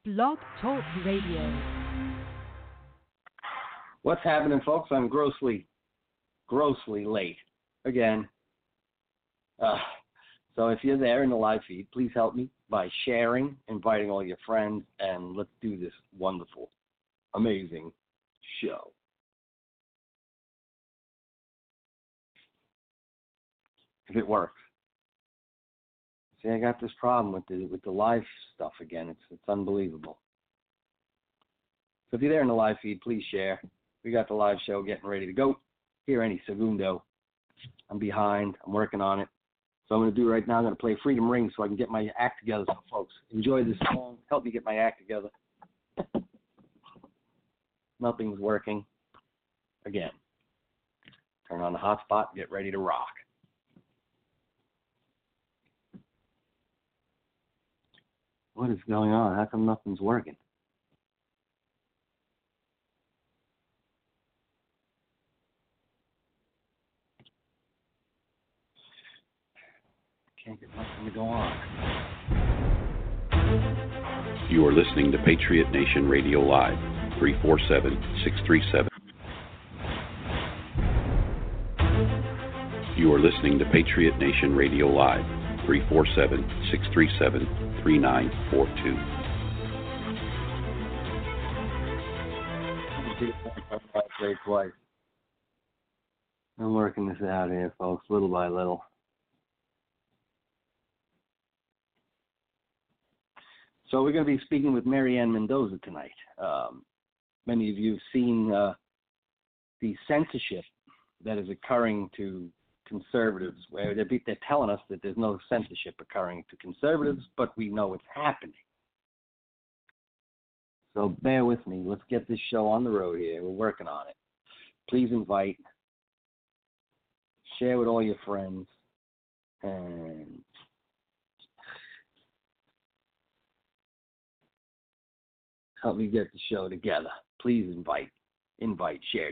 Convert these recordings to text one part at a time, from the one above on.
Blog Talk Radio. What's happening, folks? I'm grossly late again. So if you're there in the live feed, please help me by sharing, inviting all your friends, and let's do this wonderful, amazing show. If it works. See, I got this problem with the live stuff again. It's unbelievable. So if you're there in the live feed, please share. We got the live show getting ready to go here any segundo. I'm behind. I'm working on it. So I'm going to do right now, I'm going to play Freedom Rings so I can get my act together. So folks, enjoy this song. Help me get my act together. Nothing's working. Again. Turn on the hotspot and get ready to rock. What is going on? How come nothing's working? Can't get nothing to go on. You are listening to Patriot Nation Radio Live, 347-637. You are listening to Patriot Nation Radio Live, 347-637-3942. Twice. I'm working this out here, folks, little by little. So we're going to be speaking with Marianne Mendoza tonight. Many of you have seen the censorship that is occurring to conservatives, where they're telling us that there's no censorship occurring to conservatives, but we know it's happening. So bear with me. Let's get this show on the road here. We're working on it. Please invite, share with all your friends, and help me get the show together. Please invite, share.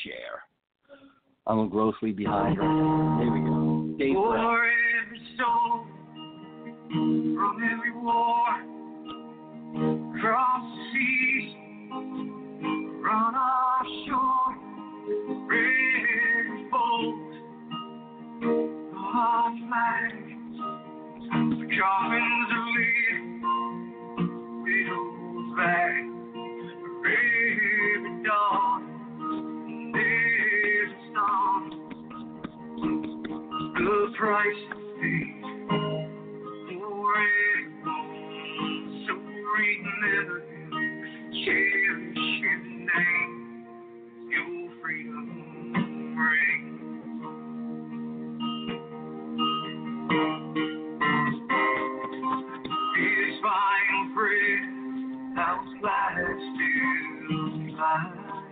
I'm grossly behind right now. Here we go. Dave for every soul, from every war, across the seas, run offshore, red and bold, the hot flags, the coffins of lead, widows back, every dawn, there's a song, the price to pay for everyone, so remember you, cherish your name, your freedom ring. This final prayer, those lights still fly.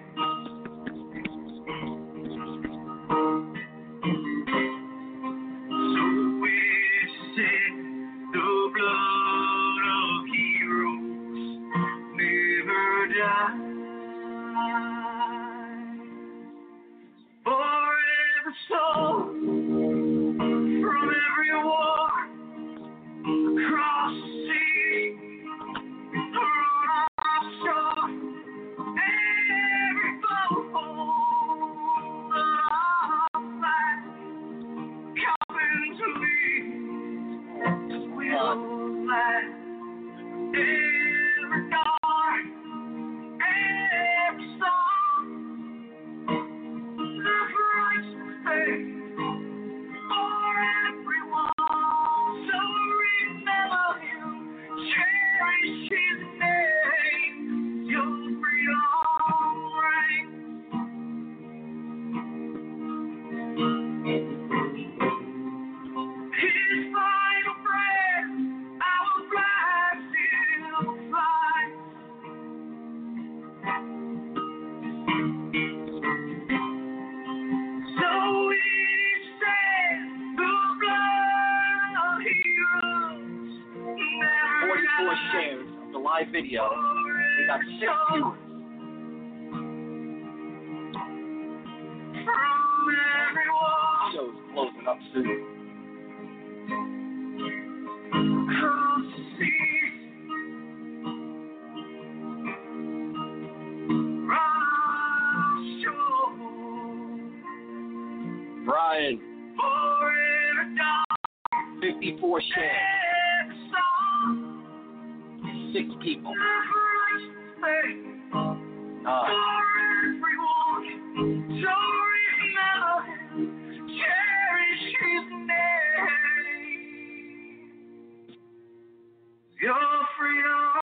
So it's said, the blood of heroes never dies. For every soul, from every war, across the sea, run offshore, every boat, the flag, coming to leave, we'll fly, every door, every song, the price to pay for everyone, so remember you, cherish his name, your freedom ring. His final breath, our flag still flies. So we stand, the blood of heroes never 44 dies. shares of the live video. We got 6 viewers. From everyone, Show's closing up soon. across the sea, 64 shares. 6 people. Your freedom.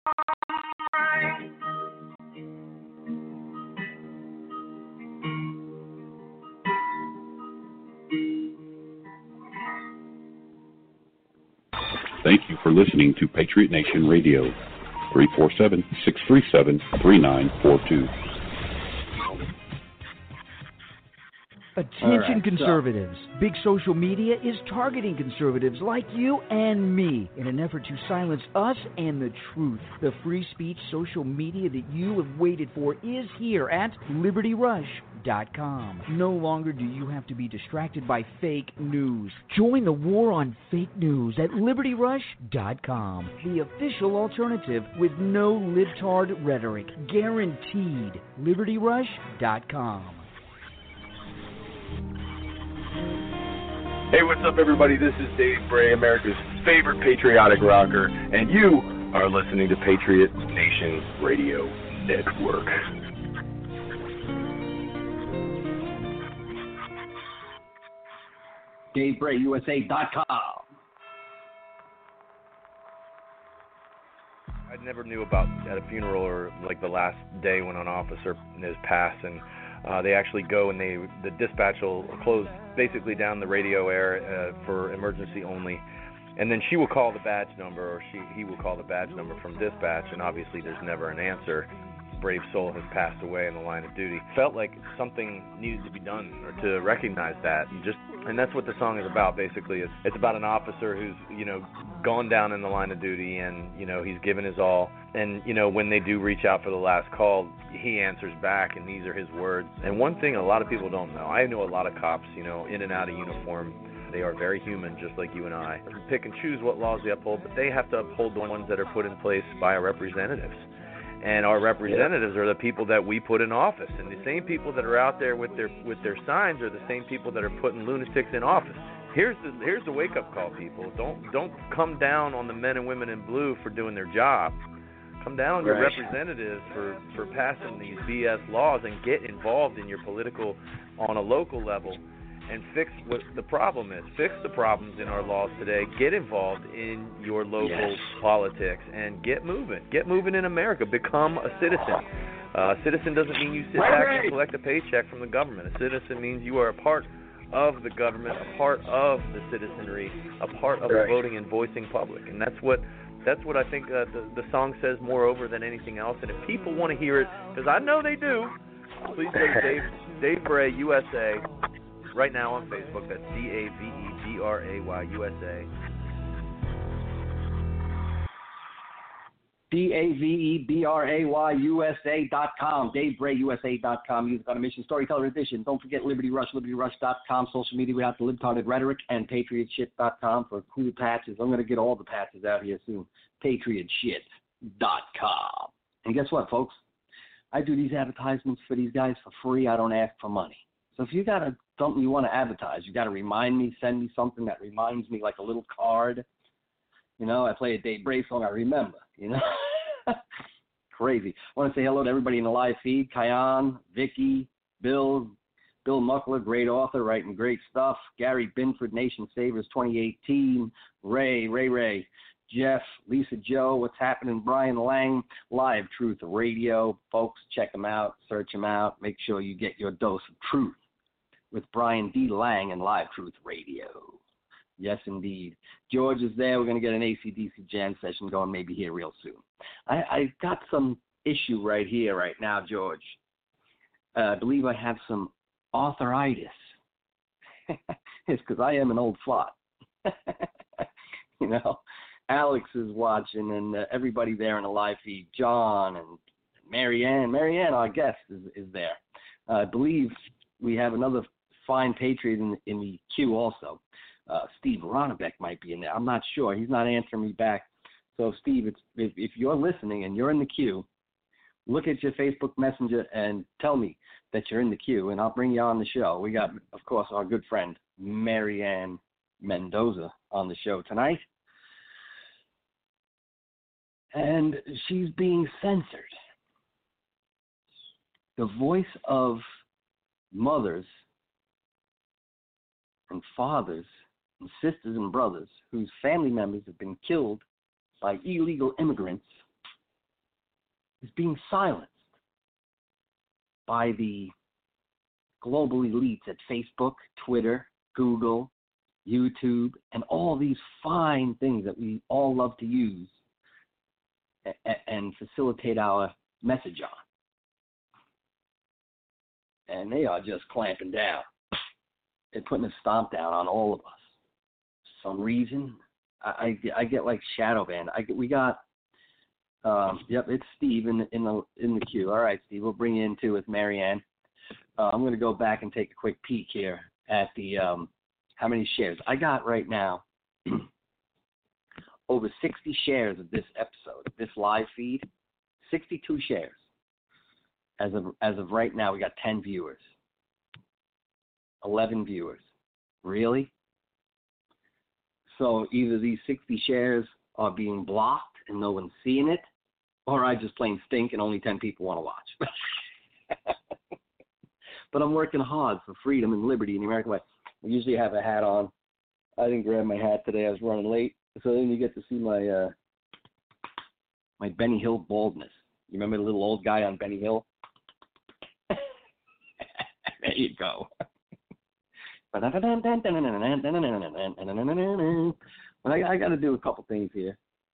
Thank you for listening to Patriot Nation Radio, 347-637-3942. Attention right, conservatives. Big social media is targeting conservatives like you and me in an effort to silence us and the truth. The free speech social media that you have waited for is here at LibertyRush.com. No longer do you have to be distracted by fake news. Join the war on fake news at LibertyRush.com. The official alternative with no libtard rhetoric. Guaranteed. LibertyRush.com. Hey, what's up, everybody? This is Dave Bray, America's favorite patriotic rocker, and you are listening to Patriot Nation Radio Network. DaveBrayUSA.com. I never knew about at a funeral or like the last day when an officer is passed, and they actually go and the dispatch will close basically down the radio air for emergency only, and then she will call the badge number, or he will call the badge number from dispatch, and obviously there's never an answer. Brave soul has passed away in the line of duty. Felt like something needed to be done or to recognize that, and that's what the song is about. Basically, it's about an officer who's gone down in the line of duty, and he's given his all, and when they do reach out for the last call, he answers back, and these are his words. And one thing a lot of people don't know, I know a lot of cops, in and out of uniform. They are very human, just like you and I. They pick and choose what laws they uphold, but they have to uphold the ones that are put in place by our representatives. And our representatives are the people that we put in office. And the same people that are out there with their signs are the same people that are putting lunatics in office. Here's the wake-up call, people. Don't come down on the men and women in blue for doing their job. Come down on your representatives for passing these BS laws, and get involved in your political on a local level and fix what the problem is. Fix the problems in our laws today. Get involved in your local politics and get moving. Get moving in America. Become a citizen. A citizen doesn't mean you sit back and collect a paycheck from the government. A citizen means you are a part of the government, a part of the citizenry, a part of the voting and voicing public. And that's what I think the song says more over than anything else. And if people want to hear it, because I know they do, please go to Dave Bray USA. Right now on Facebook, that's DAVEBRAYUSA. DAVEBRAYUSA.com, DaveBrayUSA.com. Music on a Mission, Storyteller Edition. Don't forget Liberty Rush, LibertyRush.com, social media without the libtarded rhetoric, and PatriotShit.com for cool patches. I'm going to get all the patches out here soon. PatriotShit.com. And guess what, folks? I do these advertisements for these guys for free. I don't ask for money. So if you got something you want to advertise, you got to remind me, send me something that reminds me, like a little card. I play a Dave Bray song, I remember, Crazy. I want to say hello to everybody in the live feed. Kyan, Vicky, Bill Muckler, great author, writing great stuff. Gary Binford, Nation Savers 2018. Ray, Jeff, Lisa Joe, what's happening? Brian Lang, Live Truth Radio. Folks, check them out, search them out. Make sure you get your dose of truth with Brian D. Lang and Live Truth Radio. Yes, indeed. George is there. We're going to get an AC/DC jam session going maybe here real soon. I got some issue right here, right now, George. I believe I have some arthritis. It's because I am an old fart. Alex is watching, and everybody there in the live feed. John and Marianne. Marianne, our guest, is there. I believe we have another fine patriot in the queue also. Steve Ronnebeck might be in there. I'm not sure. He's not answering me back. So, Steve, if you're listening and you're in the queue, look at your Facebook Messenger and tell me that you're in the queue, and I'll bring you on the show. We got, of course, our good friend, Marianne Mendoza on the show tonight. And she's being censored. The voice of mothers and fathers and sisters and brothers whose family members have been killed by illegal immigrants is being silenced by the global elites at Facebook, Twitter, Google, YouTube, and all these fine things that we all love to use and facilitate our message on. And they are just clamping down. They're putting a stomp down on all of us. For some reason, I get like shadow banned. We got it's Steve in the queue. All right, Steve, we'll bring you in too with Marianne. I'm going to go back and take a quick peek here at the how many shares I got right now. Over 60 shares of this episode, this live feed. 62 shares. As of right now, we got 10 viewers. 11 viewers. Really? So either these 60 shares are being blocked and no one's seeing it, or I just plain stink and only 10 people want to watch. But I'm working hard for freedom and liberty in the American way. I usually have a hat on. I didn't grab my hat today. I was running late. So then you get to see my my Benny Hill baldness. You remember the little old guy on Benny Hill? There you go. But I got to do a couple things here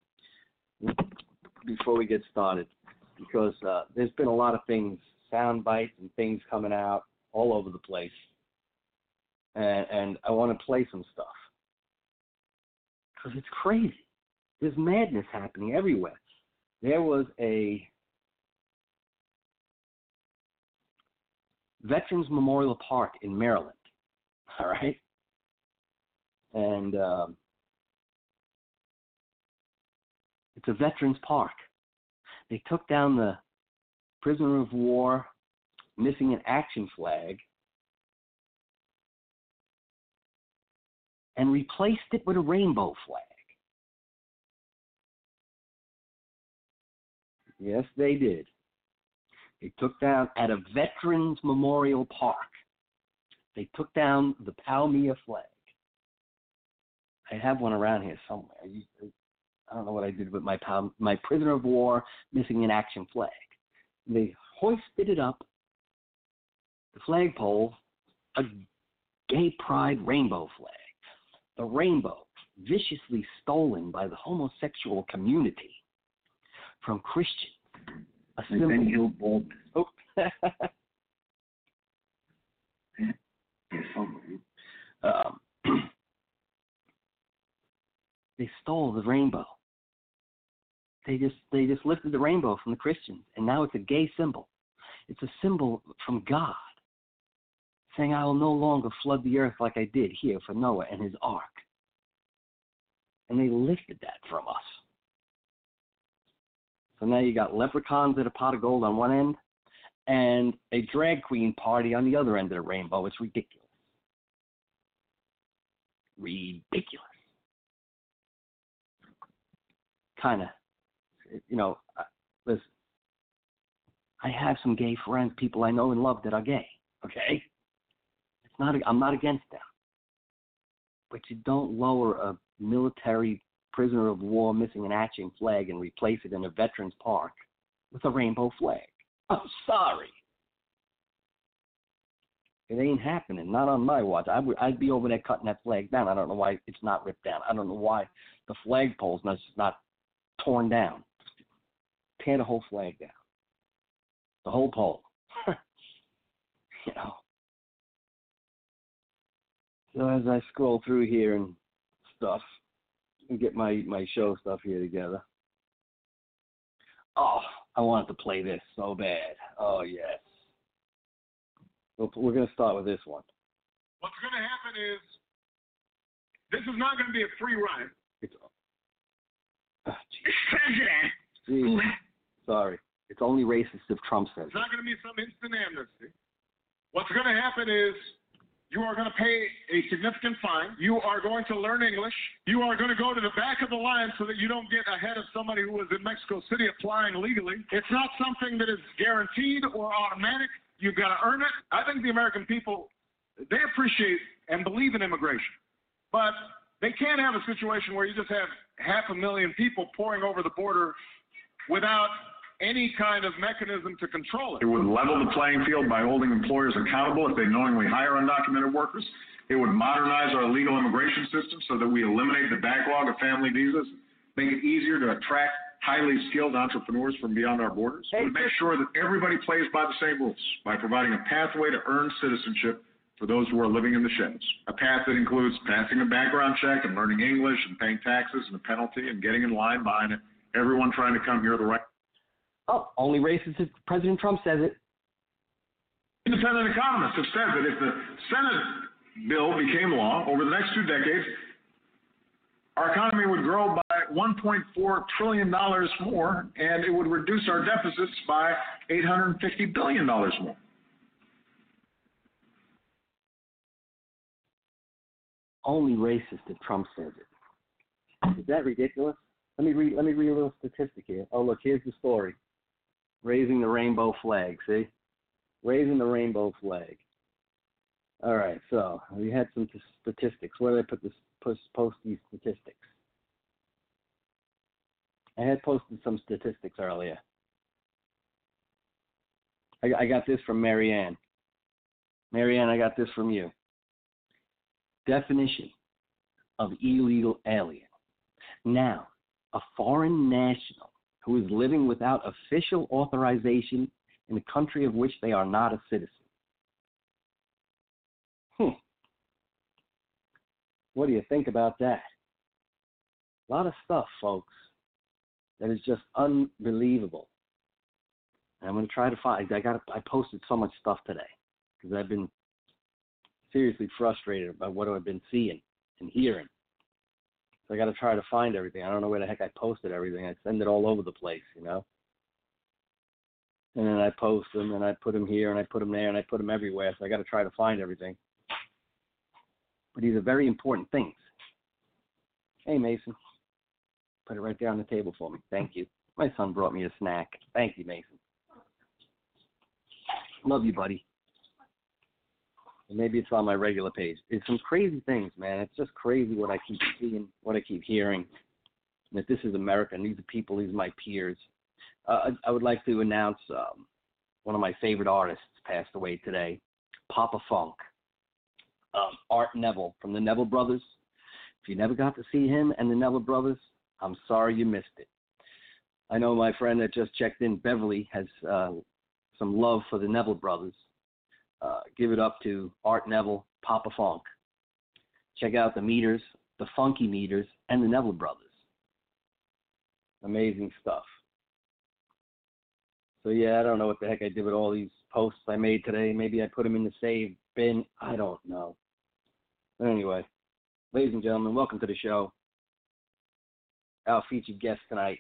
before we get started, because there's been a lot of things, sound bites and things coming out all over the place, and I want to play some stuff because it's crazy. There's madness happening everywhere. There was a Veterans Memorial Park in Maryland, all right? And it's a Veterans Park. They took down the prisoner of war missing in action flag and replaced it with a rainbow flag. Yes, they did. They took down at a Veterans Memorial Park. They took down the Palmyra flag. I have one around here somewhere. I don't know what I did with my prisoner of war missing in action flag. They hoisted it up, the flagpole, a gay pride rainbow flag. The rainbow, viciously stolen by the homosexual community from Christians. A symbol. Benny Hill baldness. Oh. They stole the rainbow. They just lifted the rainbow from the Christians, and now it's a gay symbol. It's a symbol from God, saying, I will no longer flood the earth like I did here for Noah and his ark. And they lifted that from us. So now you got leprechauns at a pot of gold on one end and a drag queen party on the other end of the rainbow. It's ridiculous. Ridiculous. Kind of, listen, I have some gay friends, people I know and love that are gay, okay? I'm not against them. But you don't lower a military prisoner of war missing in action flag and replace it in a veterans park with a rainbow flag. I'm sorry. It ain't happening. Not on my watch. I'd be over there cutting that flag down. I don't know why it's not ripped down. I don't know why the flagpole's not torn down. Tear the whole flag down. The whole pole. So as I scroll through here and stuff, and get my show stuff here together. Oh, I wanted to play this so bad. Oh, yes. We're going to start with this one. What's going to happen is, this is not going to be a free ride. Geez. Sorry. It's only racist if Trump says it. It's not going to be some instant amnesty. What's going to happen is, You are going to pay a significant fine. You are going to learn English. You are going to go to the back of the line so that you don't get ahead of somebody who is in Mexico City applying legally. It's not something that is guaranteed or automatic. You've got to earn it. I think the American people, they appreciate and believe in immigration. But they can't have a situation where you just have 500,000 people pouring over the border without any kind of mechanism to control it. It would level the playing field by holding employers accountable if they knowingly hire undocumented workers. It would modernize our legal immigration system so that we eliminate the backlog of family visas, make it easier to attract highly skilled entrepreneurs from beyond our borders. It would make sure that everybody plays by the same rules by providing a pathway to earn citizenship for those who are living in the shadows. A path that includes passing a background check and learning English and paying taxes and a penalty and getting in line behind everyone trying to come here the right. Oh, only racist if President Trump says it. Independent economists have said that if the Senate bill became law over the next 2 decades, our economy would grow by $1.4 trillion more, and it would reduce our deficits by $850 billion more. Only racist if Trump says it. Is that ridiculous? Let me read a little statistic here. Oh, look, here's the story. Raising the rainbow flag, see? Raising the rainbow flag. All right, so we had some statistics. Where did I put this? Post these statistics. I had posted some statistics earlier. I got this from Marianne. Marianne, I got this from you. Definition of illegal alien. Now, a foreign national who is living without official authorization in a country of which they are not a citizen. What do you think about that? A lot of stuff, folks, that is just unbelievable. And I'm going to try to find. I posted so much stuff today because I've been seriously frustrated by what I've been seeing and hearing. So I got to try to find everything. I don't know where the heck I posted everything. I send it all over the place, you know. And then I post them, and I put them here, and I put them there, and I put them everywhere. So I got to try to find everything. But these are very important things. Hey, Mason. Put it right there on the table for me. Thank you. My son brought me a snack. Thank you, Mason. Love you, buddy. And maybe it's on my regular page. It's some crazy things, man. It's just crazy what I keep seeing, what I keep hearing. And that this is America, and these are people, these are my peers. I would like to announce one of my favorite artists passed away today, Papa Funk. Art Neville from the Neville Brothers. If you never got to see him and the Neville Brothers, I'm sorry you missed it. I know my friend that just checked in, Beverly, has some love for the Neville Brothers. Give it up to Art Neville, Papa Funk. Check out the Meters, the Funky Meters, and the Neville Brothers. Amazing stuff. So, yeah, I don't know what the heck I did with all these posts I made today. Maybe I put them in the save bin. I don't know. But anyway, ladies and gentlemen, welcome to the show. Our featured guest tonight,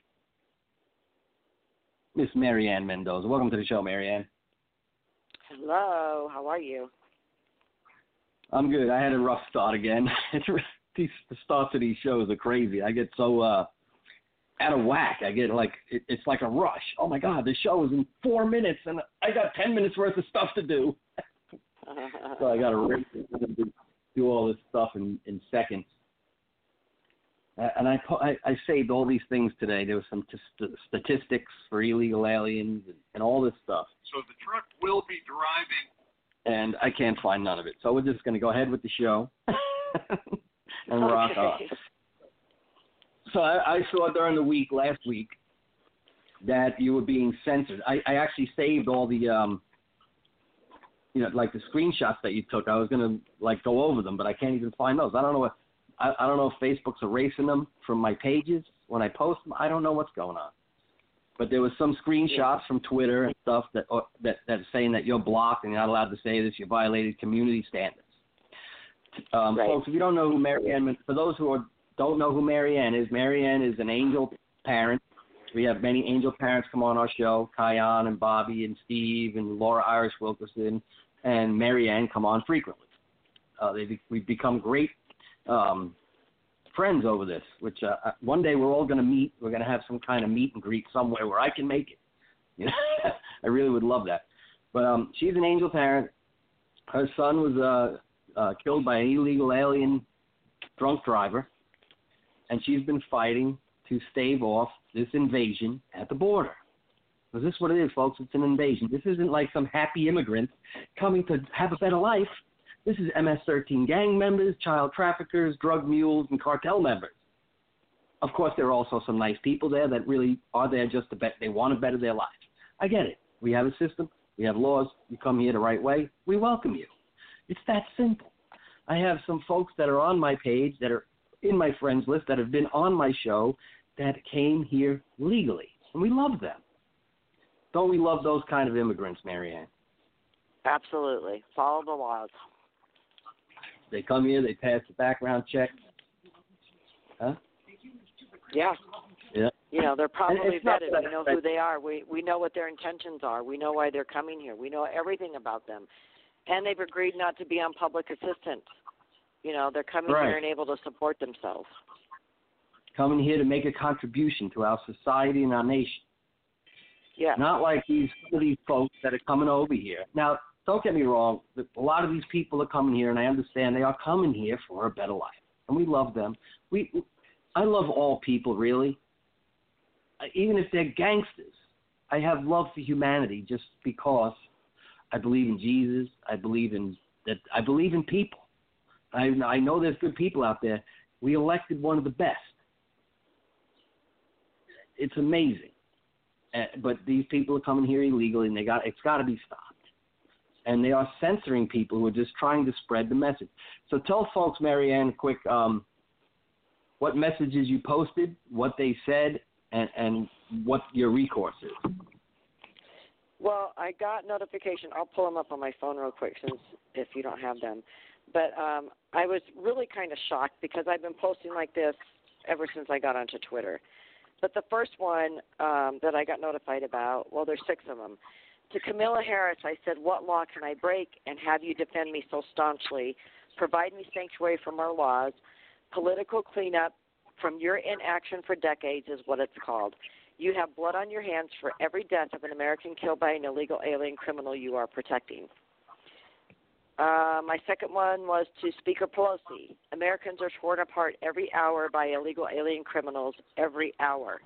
Miss Marianne Mendoza. Welcome to the show, Marianne. Hello. How are you? I'm good. I had a rough start again. The starts of these shows are crazy. I get so out of whack. I get like, it's like a rush. Oh, my God, the show is in 4 minutes, and I got 10 minutes worth of stuff to do. So I got to do all this stuff in seconds. And I saved all these things today. There was some statistics for illegal aliens and all this stuff. So the truck will be driving. And I can't find none of it. So we're just going to go ahead with the show and rock off. So I saw during the week, last week, that you were being censored. I actually saved all the like the screenshots that you took. I was gonna go over them, but I can't even find those. I don't know if Facebook's erasing them from my pages when I post them. I don't know what's going on. But there was some screenshots from Twitter and stuff that saying that you're blocked and you're not allowed to say this. You violated community standards. Right. Folks, if you don't know who Marianne, for those who don't know who Marianne is an angel parent. We have many angel parents come on our show. Kion and Bobby and Steve and Laura Irish Wilkerson and Marianne come on frequently. We've become great friends over this, which one day we're all going to meet. We're going to have some kind of meet and greet somewhere where I can make it. You know, I really would love that. But she's an angel parent. Her son was killed by an illegal alien drunk driver, and she's been fighting to stave off this invasion at the border. Because this is what it is, folks. It's an invasion. This isn't like some happy immigrants coming to have a better life. This is MS-13 gang members, child traffickers, drug mules, and cartel members. Of course, there are also some nice people there that really are there just to they want to better their lives. I get it. We have a system. We have laws. You come here the right way, we welcome you. It's that simple. I have some folks that are on my page, that are in my friends list, that have been on my show, that came here legally, and we love them. Don't we love those kind of immigrants, Marianne? Absolutely. Follow the laws. They come here, they pass the background check. Huh? Yeah. Yeah. You know, they're probably vetted. That, we know who they are. We know what their intentions are. We know why they're coming here. We know everything about them. And they've agreed not to be on public assistance. You know, they're coming here and able to support themselves. Coming here to make a contribution to our society and our nation. Yeah. Not like these folks that are coming over here. Now, don't get me wrong. A lot of these people are coming here, and I understand they are coming here for a better life. And we love them. I love all people, really. Even if they're gangsters. I have love for humanity just because I believe in Jesus. I believe in people. I know there's good people out there. We elected one of the best. It's amazing. But these people are coming here illegally, and it's got to be stopped. And they are censoring people who are just trying to spread the message. So tell folks, Marianne, quick, what messages you posted, what they said, and what your recourse is. Well, I got notification. I'll pull them up on my phone real quick if you don't have them. But I was really kind of shocked because I've been posting like this ever since I got onto Twitter. But the first one that I got notified about, well, there's 6 of them. To Camilla Harris, I said, what law can I break and have you defend me so staunchly? Provide me sanctuary from our laws. Political cleanup from your inaction for decades is what it's called. You have blood on your hands for every death of an American killed by an illegal alien criminal you are protecting. My second one was to Speaker Pelosi. Americans are torn apart every hour by illegal alien criminals, every hour.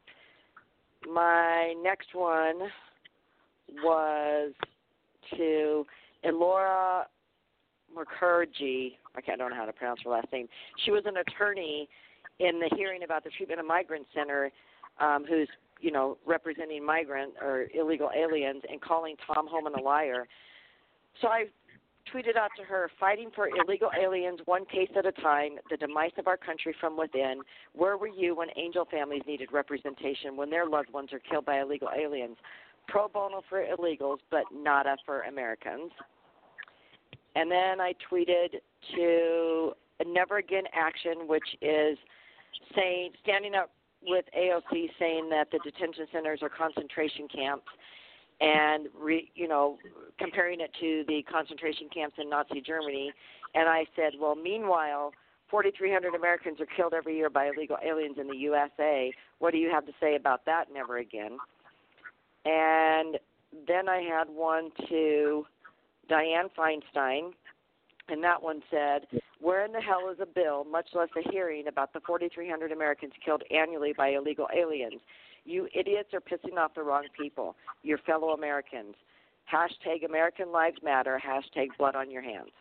My next one was to Elora Mukherjee. I don't know how to pronounce her last name. She was an attorney in the hearing about the Treatment of Migrant Center, who's, representing migrant or illegal aliens and calling Tom Homan a liar. So I tweeted out to her, fighting for illegal aliens one case at a time, the demise of our country from within. Where were you when angel families needed representation, when their loved ones are killed by illegal aliens? Pro bono for illegals, but nada for Americans. And then I tweeted to Never Again Action, which is standing up with AOC, saying that the detention centers are concentration camps, and comparing it to the concentration camps in Nazi Germany. And I said, well, meanwhile, 4,300 Americans are killed every year by illegal aliens in the USA. What do you have to say about that? Never again. And then I had one to Dianne Feinstein, and that one said, where in the hell is a bill, much less a hearing, about the 4,300 Americans killed annually by illegal aliens? You idiots are pissing off the wrong people, your fellow Americans. Hashtag American Lives Matter, hashtag blood on your hands.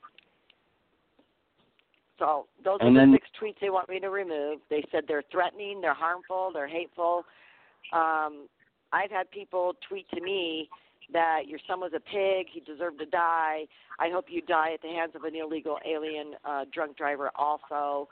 So those are the 6 tweets they want me to remove. They said they're threatening, they're harmful, they're hateful. I've had people tweet to me that your son was a pig, he deserved to die. I hope you die at the hands of an illegal alien drunk driver also.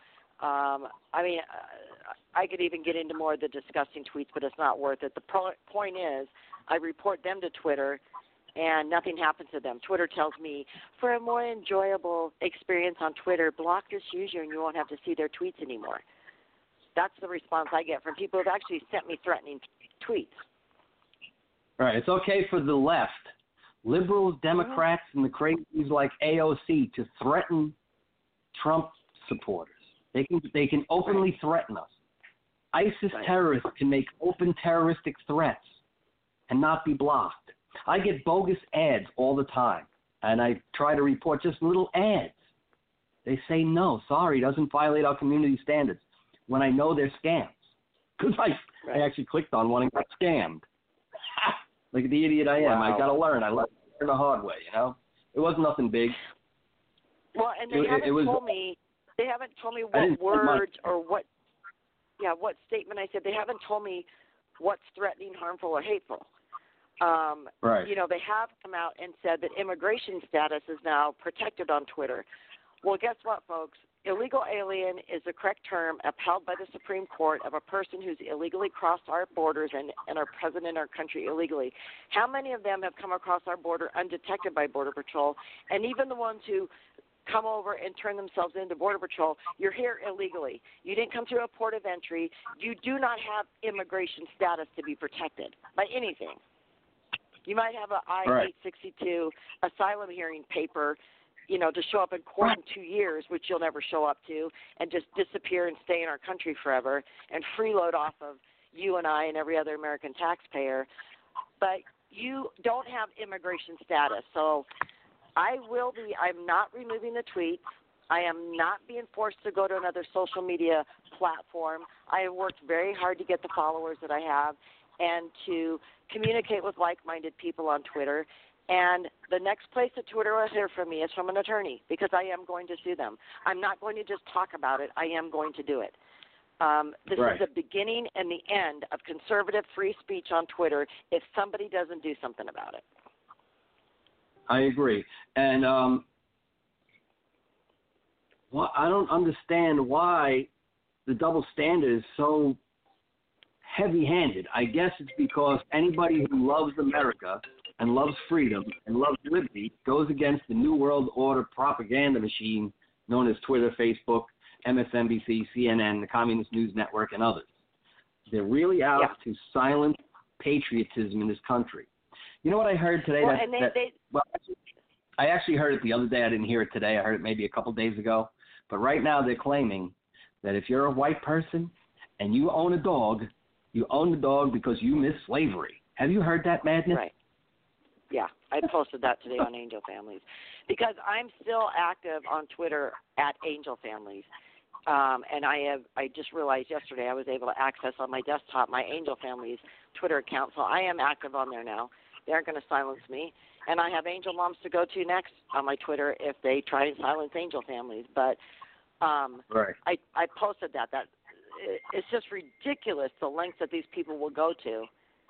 I could even get into more of the disgusting tweets, but it's not worth it. The point is, I report them to Twitter, and nothing happens to them. Twitter tells me, for a more enjoyable experience on Twitter, block this user and you won't have to see their tweets anymore. That's the response I get from people who have actually sent me threatening tweets. Right. It's okay for the left liberals, Democrats, and the crazies like AOC to threaten Trump supporters. They can openly threaten us. ISIS terrorists can make open terroristic threats and not be blocked. I get bogus ads all the time, and I try to report just little ads. They say, no, sorry, doesn't violate our community standards, when I know they're scams. Because I actually clicked on one and got scammed. Like the idiot I am. Wow. I got to learn. I learned the hard way, It wasn't nothing big. Well, and they haven't told me what words or what statement I said. They haven't told me what's threatening, harmful, or hateful. Right. They have come out and said that immigration status is now protected on Twitter. Well, guess what, folks? Illegal alien is the correct term upheld by the Supreme Court of a person who's illegally crossed our borders and are present in our country illegally. How many of them have come across our border undetected by Border Patrol? And even the ones who come over and turn themselves into Border Patrol, you're here illegally. You didn't come through a port of entry. You do not have immigration status to be protected by anything. You might have an I-862 asylum hearing paper, to show up in court in 2 years, which you'll never show up to, and just disappear and stay in our country forever and freeload off of you and I and every other American taxpayer. But you don't have immigration status. So I'm not removing the tweets. I am not being forced to go to another social media platform. I have worked very hard to get the followers that I have and to communicate with like-minded people on Twitter. And the next place that Twitter will hear from me is from an attorney, because I am going to sue them. I'm not going to just talk about it. I am going to do it. This is the beginning and the end of conservative free speech on Twitter if somebody doesn't do something about it. I agree. And I don't understand why the double standard is so heavy-handed. I guess it's because anybody who loves America and loves freedom and loves liberty goes against the New World Order propaganda machine known as Twitter, Facebook, MSNBC, CNN, the Communist News Network, and others. They're really out to silence patriotism in this country. You know what I heard today? I actually heard it the other day. I didn't hear it today. I heard it maybe a couple days ago. But right now they're claiming that if you're a white person and you own a dog, you own the dog because you miss slavery. Have you heard that madness? Right. Yeah, I posted that today on Angel Families because I'm still active on Twitter at Angel Families. And I just realized yesterday I was able to access on my desktop my Angel Families Twitter account. So I am active on there now. They aren't going to silence me. And I have Angel Moms to go to next on my Twitter if they try and silence Angel Families. But I posted that. It's just ridiculous the lengths that these people will go to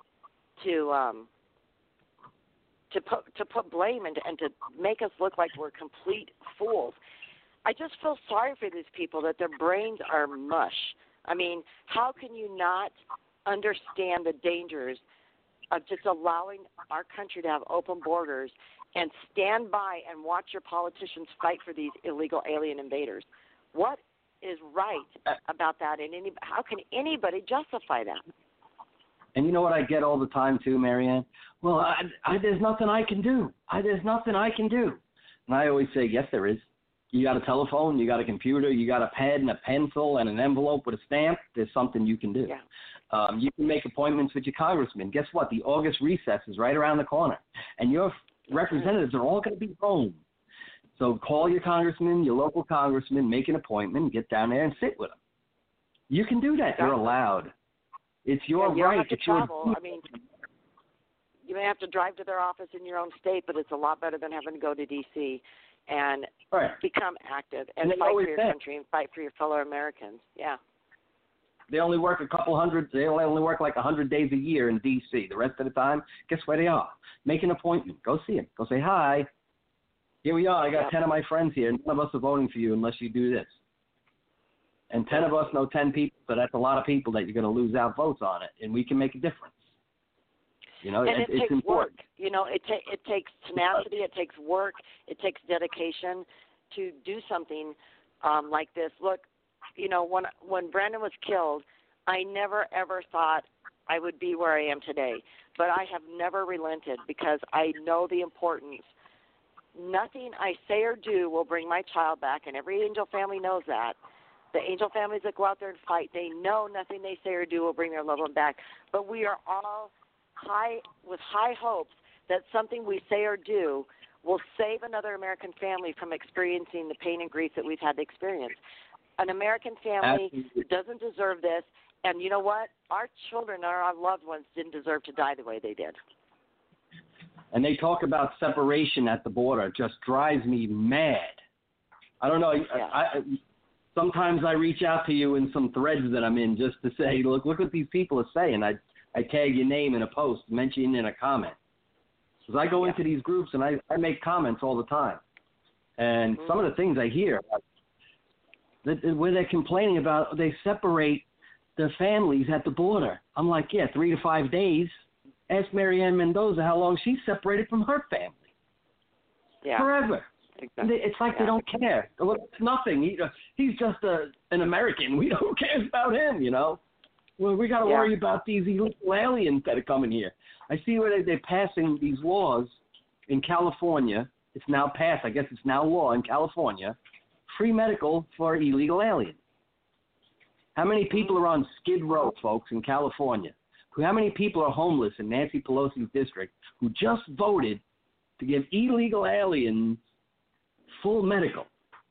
put blame and to make us look like we're complete fools. I just feel sorry for these people that their brains are mush. I mean, how can you not understand the dangers of just allowing our country to have open borders and stand by and watch your politicians fight for these illegal alien invaders? What is right about that? And how can anybody justify that? And you know what I get all the time too, Marianne? Well, there's nothing I can do. There's nothing I can do. And I always say, yes, there is. You got a telephone, you got a computer, you got a pen, a pencil, and an envelope with a stamp. There's something you can do. Yeah. You can make appointments with your congressman. Guess what? The August recess is right around the corner. And your representatives are all going to be home. So call your congressman, your local congressman, make an appointment, get down there and sit with them. You can do that. You're allowed. It's your right. You don't have to travel. I mean, you may have to drive to their office in your own state, but it's a lot better than having to go to D.C. and become active and fight for your country and fight for your fellow Americans. Yeah. They only work they only work like 100 days a year in D.C. The rest of the time, guess where they are? Make an appointment. Go see them. Go say, hi. Here we are. I got 10 of my friends here. None of us are voting for you unless you do this. And 10 of us know 10 people, so that's a lot of people that you're going to lose out votes on it, and we can make a difference. You know, and it it's takes important. work. You know, it takes tenacity, it takes work, it takes dedication to do something like this. Look, you know, when Brandon was killed, I never ever thought I would be where I am today. But I have never relented because I know the importance. Nothing I say or do will bring my child back, and every angel family knows that. The angel families that go out there and fight, they know nothing they say or do will bring their loved one back. But we are all with high hopes that something we say or do will save another American family from experiencing the pain and grief that we've had to experience. An American family doesn't deserve this, and you know what? Our children or our loved ones didn't deserve to die the way they did. And they talk about separation at the border. It just drives me mad. I don't know. Yeah. Sometimes I reach out to you in some threads that I'm in just to say, look what these people are saying. I tag your name in a post, mention in a comment. Because I go into these groups and I make comments all the time. And some of the things I hear, where they're complaining about, they separate their families at the border. I'm like, 3 to 5 days. Ask Marianne Mendoza how long she's separated from her family. Yeah. Forever. Exactly. It's like they don't care. It's nothing. He's just an American. Who cares about him, you know? Well, we got to worry about these illegal aliens that are coming here. I see where they're passing these laws in California. It's now passed. I guess it's now law in California. Free medical for illegal aliens. How many people are on Skid Row, folks, in California? How many people are homeless in Nancy Pelosi's district who just voted to give illegal aliens full medical?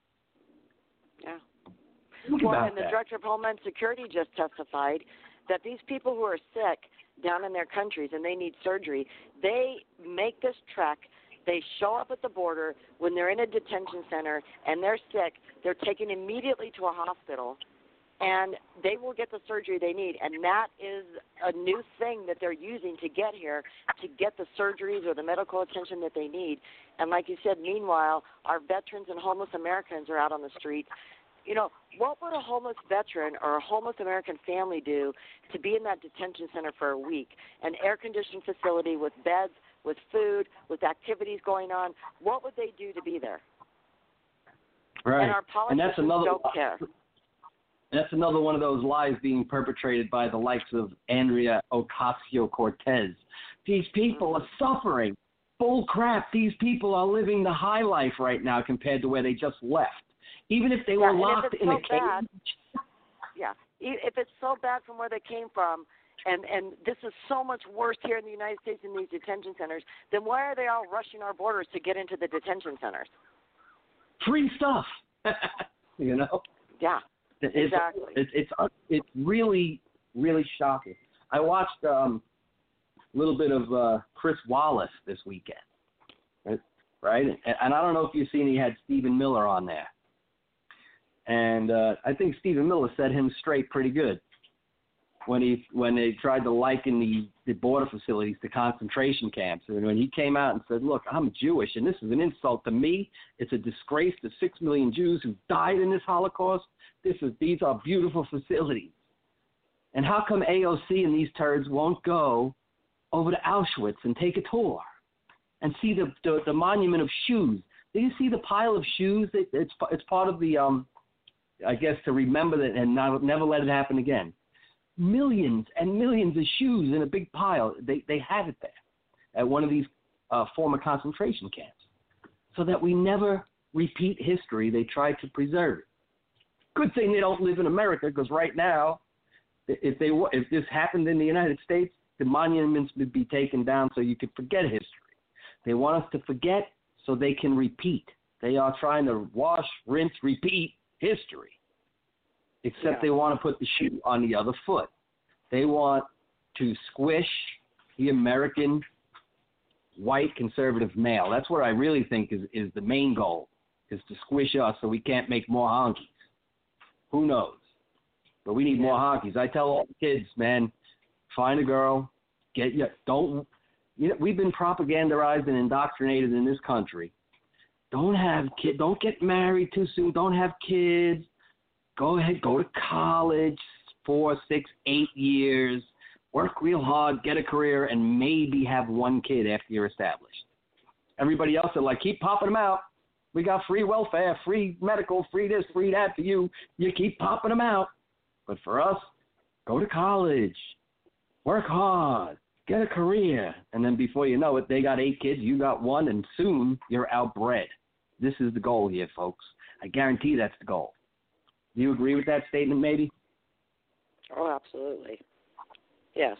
Yeah. Well, and the Director of Homeland Security just testified that these people who are sick down in their countries and they need surgery, they make this trek. They show up at the border when they're in a detention center and they're sick. They're taken immediately to a hospital, and they will get the surgery they need. And that is a new thing that they're using to get here, to get the surgeries or the medical attention that they need. And like you said, meanwhile, our veterans and homeless Americans are out on the streets. You know, what would a homeless veteran or a homeless American family do to be in that detention center for a week? An air-conditioned facility with beds, with food, with activities going on. What would they do to be there? Right. And our politicians don't care. That's another one of those lies being perpetrated by the likes of Andrea Ocasio-Cortez. These people are suffering. Bull crap. These people are living the high life right now compared to where they just left. Even if they were locked in a cage. Yeah. If it's so bad from where they came from, and this is so much worse here in the United States in these detention centers, then why are they all rushing our borders to get into the detention centers? Free stuff. You know? Yeah. Exactly. It's really, really shocking. I watched a little bit of Chris Wallace this weekend, right? And I don't know if you've seen, he had Stephen Miller on there. And I think Stephen Miller set him straight pretty good when they tried to liken the border facilities to concentration camps. And when he came out and said, look, I'm Jewish, and this is an insult to me. It's a disgrace to 6 million Jews who died in this Holocaust. These are beautiful facilities. And how come AOC and these turds won't go over to Auschwitz and take a tour and see the monument of shoes? Do you see the pile of shoes? It's part of the, I guess, to remember that and never let it happen again. Millions and millions of shoes in a big pile. They have it there at one of these former concentration camps, so that we never repeat history. They try to preserve it. Good thing they don't live in America, because right now, if this happened in the United States, the monuments would be taken down so you could forget history. They want us to forget so they can repeat. They are trying to wash, rinse, repeat history. Except they want to put the shoe on the other foot. They want to squish the American white conservative male. That's what I really think is the main goal, is to squish us so we can't make more honkies. Who knows? But we need more honkies. I tell all the kids, man, find a girl, we've been propagandized and indoctrinated in this country. Don't have kids. Don't get married too soon. Don't have kids. Go ahead, go to college, 4, 6, 8 years, work real hard, get a career, and maybe have one kid after you're established. Everybody else are like, keep popping them out. We got free welfare, free medical, free this, free that for you. You keep popping them out. But for us, go to college, Work hard. Get a career. And then before you know it, they got 8 kids, you got 1, and soon you're outbred. This is the goal here, folks. I guarantee that's the goal. Do you agree with that statement, maybe? Oh, absolutely. Yes.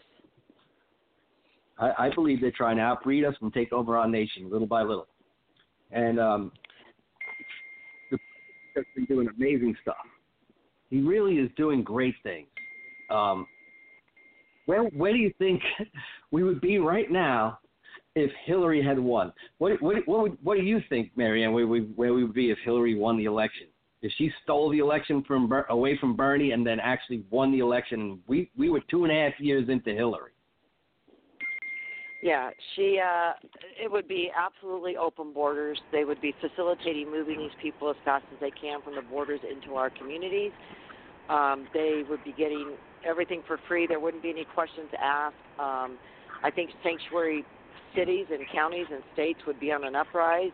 I believe they're trying to outbreed us and take over our nation little by little. And the president's been doing amazing stuff. He really is doing great things. Where do you think we would be right now if Hillary had won? What do you think, Marianne, where we would be if Hillary won the election? If she stole the election away from Bernie and then actually won the election, we were 2.5 years into Hillary. Yeah, it would be absolutely open borders. They would be facilitating moving these people as fast as they can from the borders into our communities. They would be getting everything for free. There wouldn't be any questions asked. I think sanctuary cities and counties and states would be on an uprise.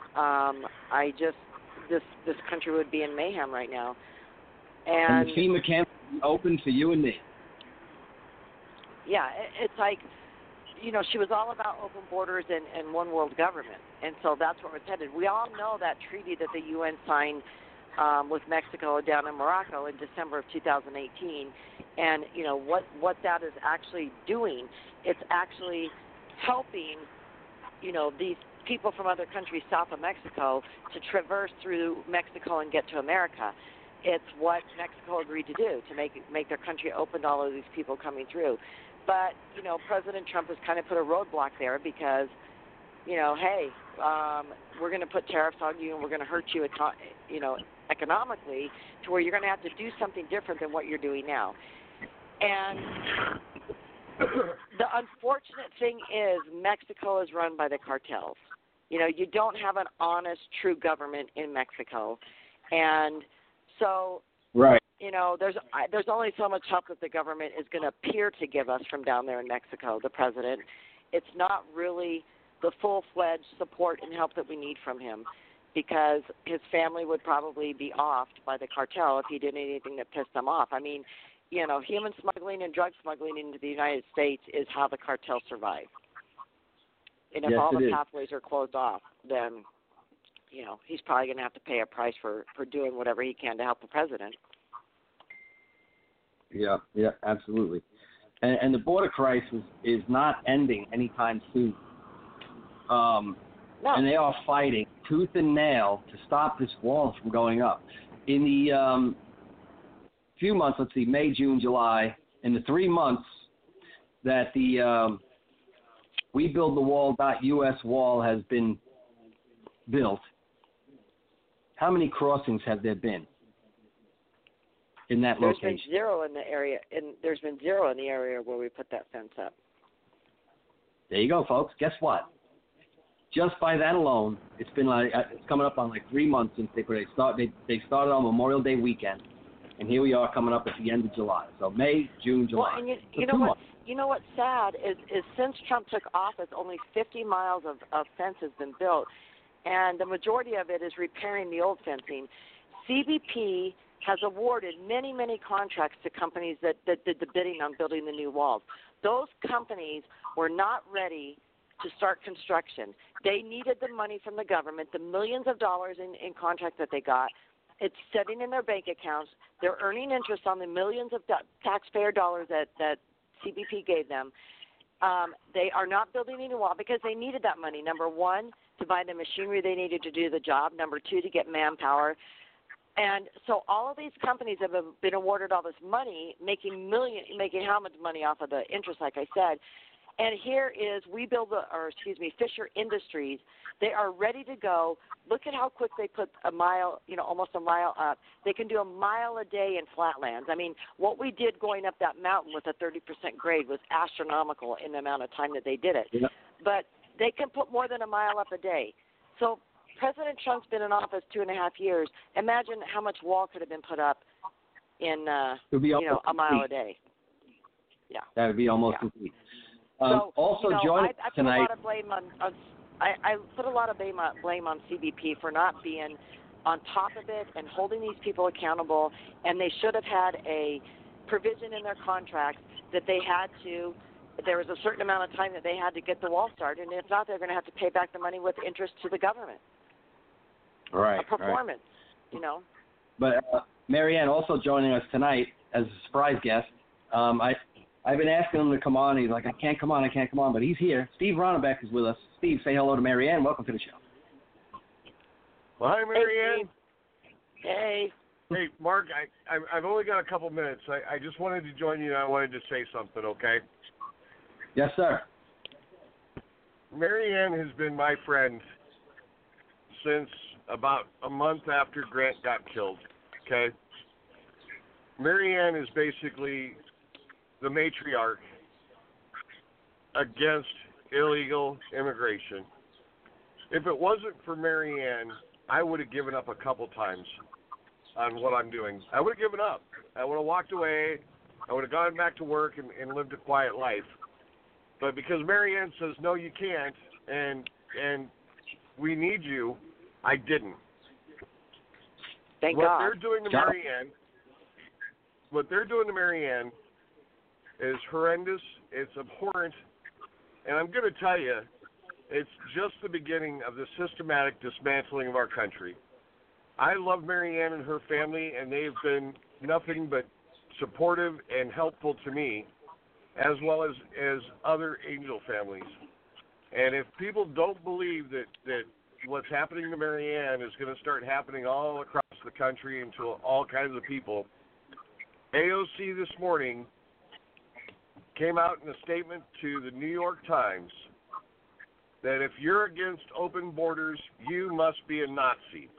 This country would be in mayhem right now. And the FEMA camp is open for you and me. Yeah, it's like, she was all about open borders and one world government, and so that's where it's headed. We all know that treaty that the UN signed with Mexico down in Morocco in December of 2018, and what that is actually doing. It's actually helping, these people from other countries south of Mexico to traverse through Mexico and get to America. It's what Mexico agreed to do, to make their country open to all of these people coming through. But, President Trump has kind of put a roadblock there because, hey, we're going to put tariffs on you and we're going to hurt you, economically, to where you're going to have to do something different than what you're doing now. And the unfortunate thing is Mexico is run by the cartels. You don't have an honest, true government in Mexico. And so, right. There's only so much help that the government is going to appear to give us from down there in Mexico, the president. It's not really the full-fledged support and help that we need from him, because his family would probably be offed by the cartel if he did anything that pissed them off. I mean, human smuggling and drug smuggling into the United States is how the cartel survive. And if all the pathways are closed off, then, he's probably going to have to pay a price for doing whatever he can to help the president. Yeah, absolutely. And the border crisis is not ending anytime soon. No. And they are fighting tooth and nail to stop this wall from going up. In the few months, let's see, May, June, July, in the 3 months that the WeBuildTheWall.us wall has been built, how many crossings have there been in that location? There's been zero in the area, and there's been zero in the area where we put that fence up. There you go, folks. Guess what? Just by that alone, it's been it's coming up on 3 months since they started on Memorial Day weekend, and here we are coming up at the end of July. So May, June, July. Well, and you know what's sad is since Trump took office, only 50 miles of fence has been built, and the majority of it is repairing the old fencing. CBP has awarded many, many contracts to companies that did the bidding on building the new walls. Those companies were not ready to start construction. They needed the money from the government, the millions of dollars in contracts that they got. It's sitting in their bank accounts. They're earning interest on the millions of taxpayer dollars that CBP gave them. They are not building any wall because they needed that money, number one, to buy the machinery they needed to do the job, number two, to get manpower. And so all of these companies have been awarded all this money, making how much money off of the interest, like I said. And here is Fisher Industries. They are ready to go. Look at how quick they put a mile, almost a mile up. They can do a mile a day in flatlands. I mean, what we did going up that mountain with a 30% grade was astronomical in the amount of time that they did it. Yeah. But they can put more than a mile up a day. So President Trump's been in office 2.5 years. Imagine how much wall could have been put up in, a mile a day. Yeah. That would be almost complete. Also I joining tonight. I put a lot of blame on CBP for not being on top of it and holding these people accountable. And they should have had a provision in their contracts that they had to. There was a certain amount of time that they had to get the wall started, and if not, they're going to have to pay back the money with interest to the government. Right. A performance, But Marianne also joining us tonight as a surprise guest. I've been asking him to come on. He's like, I can't come on, but he's here. Steve Ronnebeck is with us. Steve, say hello to Marianne. Welcome to the show. Well, hi, Marianne. Hey. Hey, Mark, I've only got a couple minutes. I just wanted to join you, and I wanted to say something, okay? Yes, sir. Marianne has been my friend since about a month after Grant got killed, okay? Marianne is basically the matriarch against illegal immigration. If it wasn't for Marianne, I would have given up a couple times on what I'm doing. I would have given up. I would have walked away. I would have gone back to work and lived a quiet life. But because Marianne says, no, you can't, and we need you, I didn't. Thank God. God. What they're doing to Marianne is horrendous. It's abhorrent. And I'm going to tell you, it's just the beginning of the systematic dismantling of our country. I love Marianne and her family, and they've been nothing but supportive and helpful to me, as well as other angel families. And if people don't believe that what's happening to Marianne is going to start happening all across the country and to all kinds of people, AOC this morning came out in a statement to the New York Times that if you're against open borders, you must be a Nazi.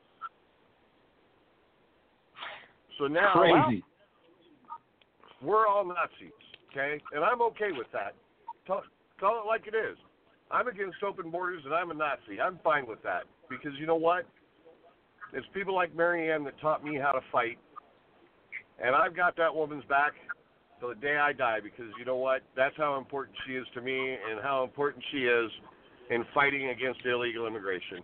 So now Crazy. We're all Nazis. Okay, and I'm okay with that. Call it like it is. I'm against open borders, and I'm a Nazi. I'm fine with that because you know what? It's people like Marianne that taught me how to fight, and I've got that woman's back till the day I die because you know what? That's how important she is to me and how important she is in fighting against illegal immigration.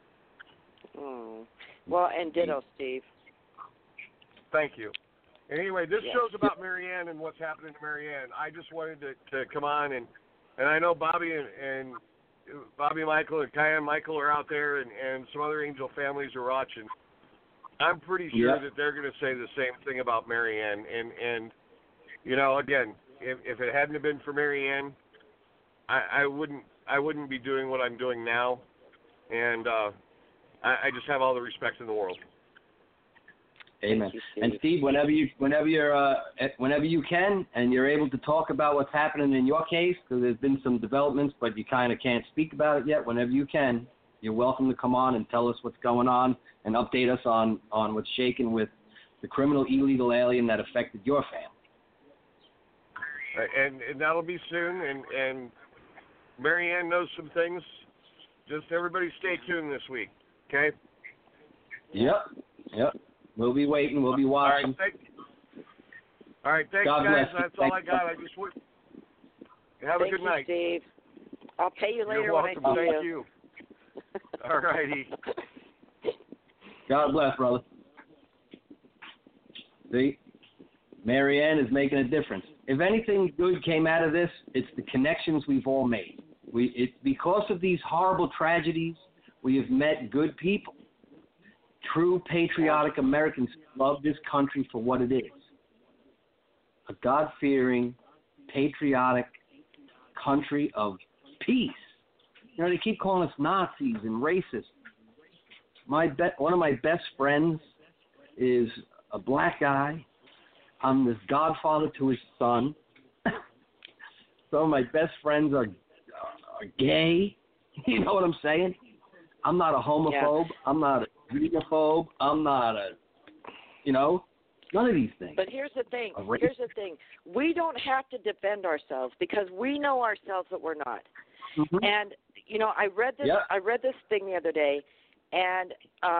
Well, and ditto, Steve. Thank you. Anyway, this show's about Marianne and what's happening to Marianne. I just wanted to come on, and I know Bobby and Bobby Michael and Kyan Michael are out there, and some other angel families are watching. I'm pretty sure that they're going to say the same thing about Marianne. And again, if it hadn't have been for Marianne, I wouldn't be doing what I'm doing now, and I just have all the respect in the world. Amen. And Steve, whenever you can, and you're able to talk about what's happening in your case, because there's been some developments, but you kind of can't speak about it yet. Whenever you can, you're welcome to come on and tell us what's going on and update us on what's shaking with the criminal illegal alien that affected your family. And that'll be soon. And Marianne knows some things. Just everybody stay tuned this week, okay? Yep. We'll be waiting. We'll be watching. All right, thanks, God guys. bless. That's all I got. Have a good night. Thank you, Steve. I'll pay you later. You're welcome. When I see Thank you. All righty. God bless, brother. See, Marianne is making a difference. If anything good came out of this, it's the connections we've all made. It's because of these horrible tragedies, we have met good people. True patriotic Americans love this country for what it is. A God-fearing, patriotic country of peace. They keep calling us Nazis and racists. One of my best friends is a black guy. I'm the godfather to his son. Some of my best friends are gay. You know what I'm saying? I'm not a homophobe. Yeah. I'm not a xenophobe. I'm not none of these things. But here's the thing. We don't have to defend ourselves because we know ourselves that we're not. Mm-hmm. And I read this. Yeah. I read this thing the other day, and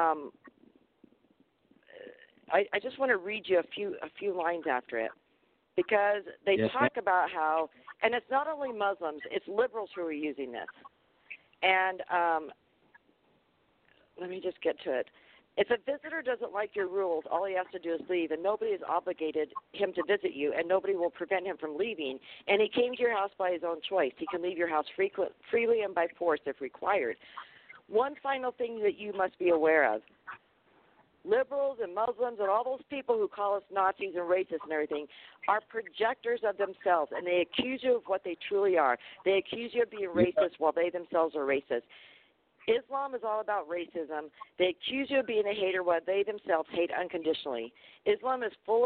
I just want to read you a few lines after it because they talk about how, and it's not only Muslims, it's liberals who are using this. And let me just get to it. If a visitor doesn't like your rules, all he has to do is leave, and nobody is obligated him to visit you, and nobody will prevent him from leaving. And he came to your house by his own choice. He can leave your house freely and by force if required. One final thing that you must be aware of. Liberals and Muslims and all those people who call us Nazis and racists and everything are projectors of themselves, and they accuse you of what they truly are. They accuse you of being racist while they themselves are racist. Islam is all about racism. They accuse you of being a hater while they themselves hate unconditionally. Islam is full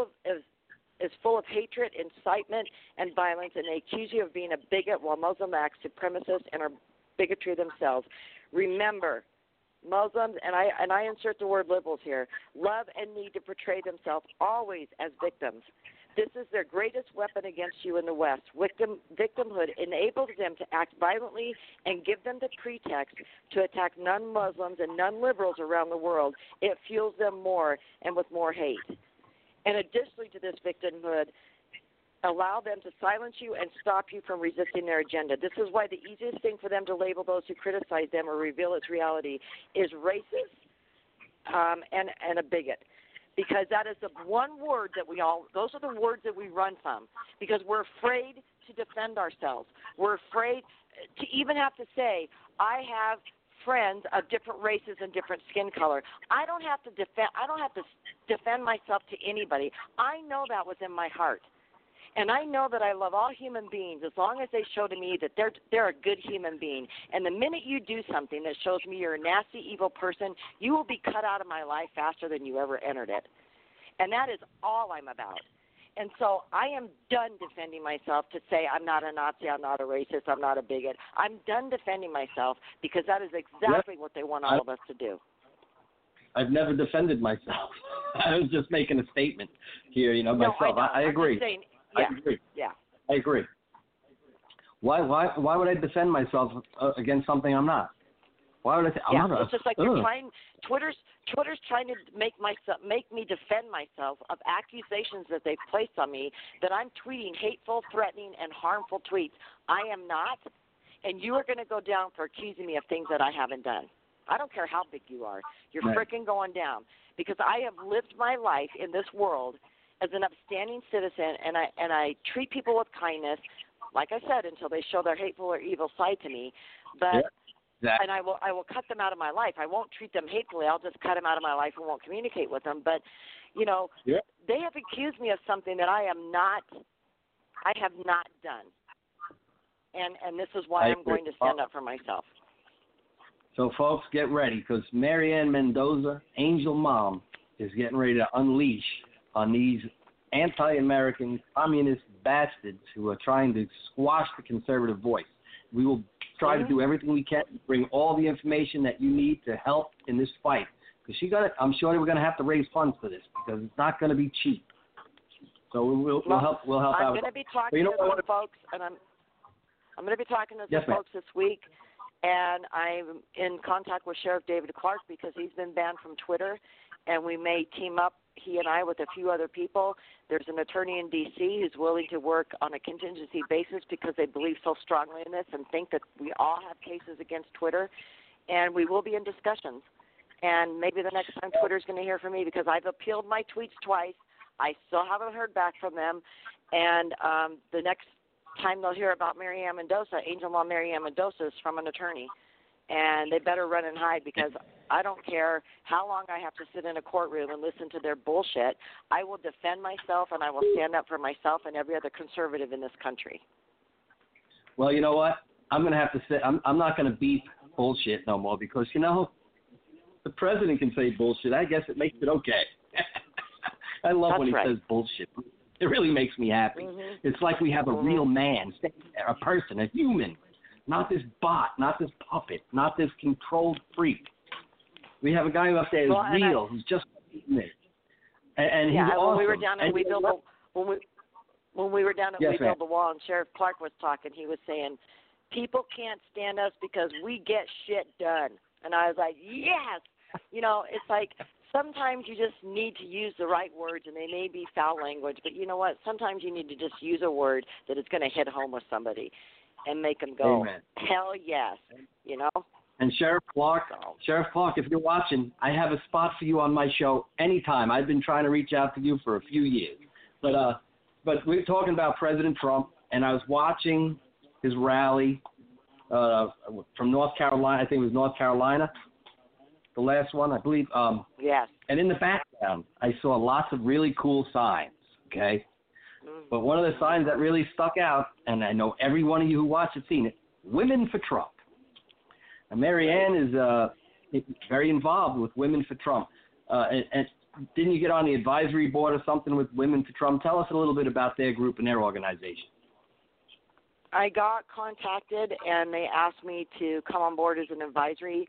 of hatred, incitement, and violence, and they accuse you of being a bigot while Muslims act supremacist and are bigotry themselves. Remember, Muslims, and I insert the word liberals here, love and need to portray themselves always as victims. This is their greatest weapon against you in the West. Victimhood enables them to act violently and give them the pretext to attack non-Muslims and non-liberals around the world. It fuels them more and with more hate. And additionally to this victimhood, allow them to silence you and stop you from resisting their agenda. This is why the easiest thing for them to label those who criticize them or reveal its reality is racist and a bigot. Because that is the one word that those are the words that we run from. Because we're afraid to defend ourselves. We're afraid to even have to say, I have friends of different races and different skin color. I don't have to defend myself to anybody. I know that within my heart. And I know that I love all human beings as long as they show to me that they're a good human being. And the minute you do something that shows me you're a nasty, evil person, you will be cut out of my life faster than you ever entered it. And that is all I'm about. And so I am done defending myself to say I'm not a Nazi, I'm not a racist, I'm not a bigot. I'm done defending myself because that is exactly what they want all of us to do. I've never defended myself. I was just making a statement here, myself. I agree. Yeah. I agree. Yeah. I agree. Why would I defend myself against something I'm not? Why would I say I'm not? It's just like you're trying. Twitter's trying to make me defend myself of accusations that they've placed on me that I'm tweeting hateful, threatening, and harmful tweets. I am not, and you are going to go down for accusing me of things that I haven't done. I don't care how big you are. You're freaking going down because I have lived my life in this world as an upstanding citizen, and I treat people with kindness, like I said, until they show their hateful or evil side to me. But and I will cut them out of my life. I won't treat them hatefully. I'll just cut them out of my life and won't communicate with them. But they have accused me of something that I have not done, and this is why I'm going to stand up for myself. So, folks, get ready because Marianne Mendoza, Angel Mom, is getting ready to unleash on these anti-American communist bastards who are trying to squash the conservative voice. We will try to do everything we can to bring all the information that you need to help in this fight. Because I'm sure we're going to have to raise funds for this because it's not going to be cheap. So we'll help. We'll help out. I'm going to be talking to some folks, and I'm going to be talking to some folks this week. And I'm in contact with Sheriff David Clark because he's been banned from Twitter, and we may team up, he and I, with a few other people. There's an attorney in D.C. who's willing to work on a contingency basis because they believe so strongly in this and think that we all have cases against Twitter, and we will be in discussions. And maybe the next time Twitter's going to hear from me because I've appealed my tweets twice. I still haven't heard back from them, and the next time they'll hear about Marianne Mendoza, Angel Mom Marianne Mendoza, is from an attorney. And they better run and hide because I don't care how long I have to sit in a courtroom and listen to their bullshit. I will defend myself and I will stand up for myself and every other conservative in this country. Well, you know what? I'm going to have to say I'm not going to beep bullshit no more because, the president can say bullshit. I guess it makes it okay. I love when he says bullshit. It really makes me happy. Mm-hmm. It's like we have a real man, a person, a human, not this bot, not this puppet, not this controlled freak. We have a guy up there who's real, who's just me. And he's awesome. When we were down at when we were down at We Build the Wall and Sheriff Clark was talking, he was saying, people can't stand us because we get shit done. And I was like, yes. It's like sometimes you just need to use the right words, and they may be foul language, but you know what? Sometimes you need to just use a word that is going to hit home with somebody and make them go, hell yes, And Sheriff Clark, if you're watching, I have a spot for you on my show anytime. I've been trying to reach out to you for a few years. But we're talking about President Trump, and I was watching his rally from North Carolina. I think it was North Carolina, the last one, I believe. Yes. And in the background, I saw lots of really cool signs, okay? But one of the signs that really stuck out, and I know every one of you who watched it seen it, Women for Trump. Now, Marianne is very involved with Women for Trump. And didn't you get on the advisory board or something with Women for Trump? Tell us a little bit about their group and their organization. I got contacted, and they asked me to come on board as an advisory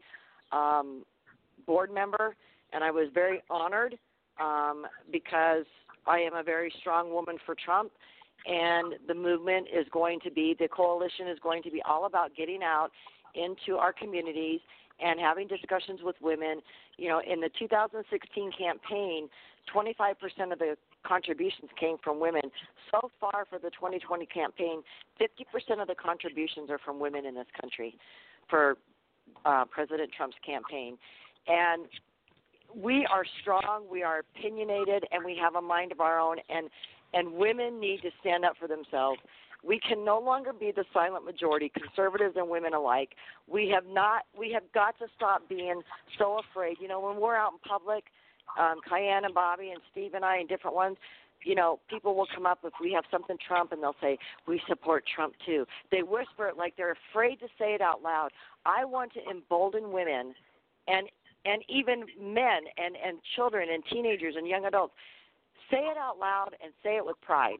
board member, and I was very honored because I am a very strong woman for Trump, and the movement is going to be, the coalition is going to be all about getting out into our communities and having discussions with women. You know, in the 2016 campaign, 25% of the contributions came from women. So far for the 2020 campaign, 50% of the contributions are from women in this country for President Trump's campaign. And we are strong, we are opinionated, and we have a mind of our own, and women need to stand up for themselves. We can no longer be the silent majority, conservatives and women alike. We have got to stop being so afraid. You know, when we're out in public, Cayenne and Bobby and Steve and I and different ones, you know, people will come up if we have something Trump and they'll say, we support Trump too. They whisper it like they're afraid to say it out loud. I want to embolden women and even men and children and teenagers and young adults. Say it out loud and say it with pride.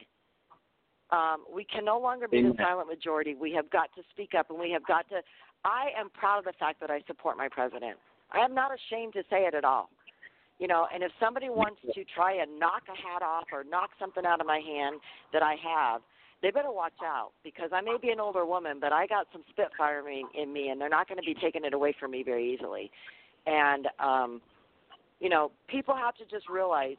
We can no longer be the silent majority. We have got to speak up, and we have got to – I am proud of the fact that I support my president. I am not ashamed to say it at all. You know, and if somebody wants to try and knock a hat off or knock something out of my hand that I have, they better watch out, because I may be an older woman, but I got some spitfire in me, and they're not going to be taking it away from me very easily. And, you know, people have to just realize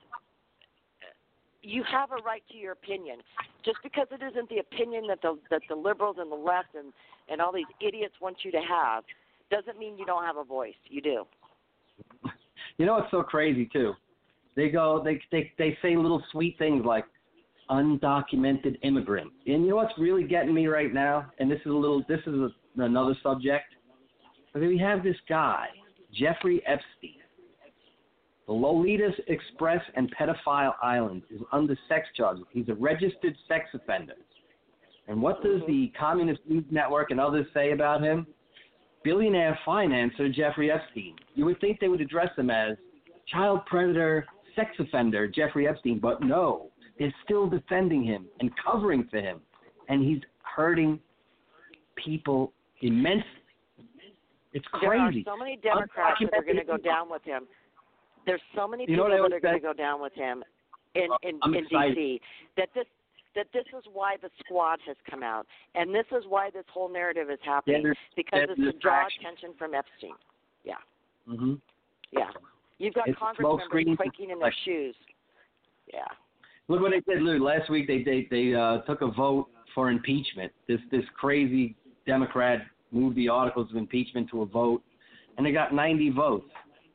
you have a right to your opinion. Just because it isn't the opinion that the liberals and the left and all these idiots want you to have doesn't mean you don't have a voice. You do. You know what's so crazy too? They say little sweet things like undocumented immigrant. And you know what's really getting me right now? And this is another subject. I mean, we have this guy, Jeffrey Epstein. The Lolita Express and Pedophile Island is under sex charges. He's a registered sex offender. And what does the Communist News Network and others say about him? Billionaire financier Jeffrey Epstein. You would think they would address him as child predator, sex offender Jeffrey Epstein, but no. They're still defending him and covering for him. And he's hurting people immensely. It's crazy. There are so many Democrats that are going to go down with him. There's so many people that are going to go down with him in D.C. that this is why the squad has come out, and this is why this whole narrative is happening, because it's to draw attention from Epstein. Yeah. Mm-hmm. Yeah. You've got Congress members quaking in their shoes. Yeah. Look what they did, Lou. Last week they took a vote for impeachment. This crazy Democrat moved the articles of impeachment to a vote, and they got 90 votes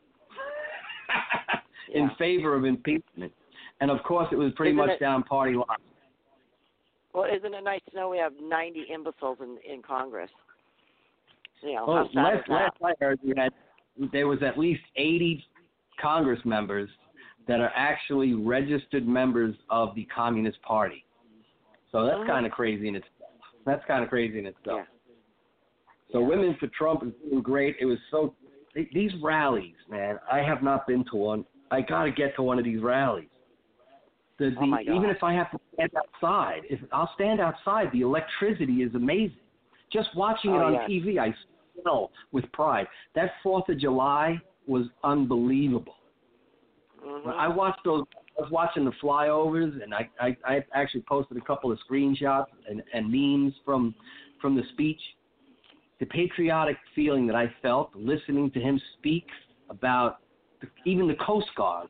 in favor of impeachment. And, of course, it was pretty much down party lines. Well, isn't it nice to know we have 90 imbeciles in Congress? You know, last I heard, there was at least 80 Congress members that are actually registered members of the Communist Party. So that's kind of crazy in itself. Yeah. So Women for Trump is doing great. It was so – these rallies, man, I have not been to one. I got to get to one of these rallies. Even if I have to stand outside, I'll stand outside. The electricity is amazing. Just watching it on TV, I smell with pride. That 4th of July was unbelievable. Mm-hmm. I was watching the flyovers, and I actually posted a couple of screenshots and memes from the speech. The patriotic feeling that I felt listening to him speak about even the Coast Guard,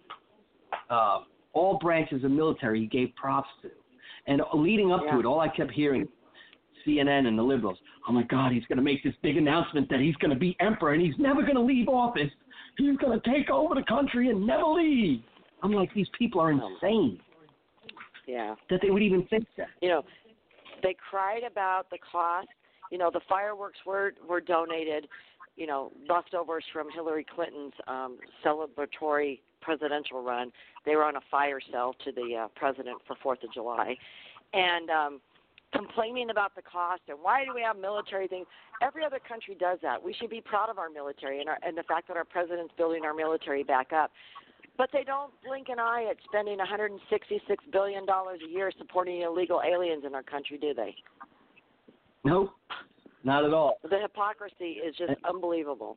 all branches of military he gave props to. And leading up to it, all I kept hearing, CNN and the liberals. Oh my God, he's going to make this big announcement that he's going to be emperor and he's never going to leave office. He's going to take over the country and never leave. I'm like, these people are insane. Yeah. That they would even think that. You know, they cried about the cost. You know, the fireworks were donated. You know, leftovers from Hillary Clinton's celebratory presidential run. They were on a fire sale to the president for 4th of July. And complaining about the cost and why do we have military things. Every other country does that. We should be proud of our military and the fact that our president's building our military back up. But they don't blink an eye at spending $166 billion a year supporting illegal aliens in our country, do they? Nope, not at all. The hypocrisy is just unbelievable.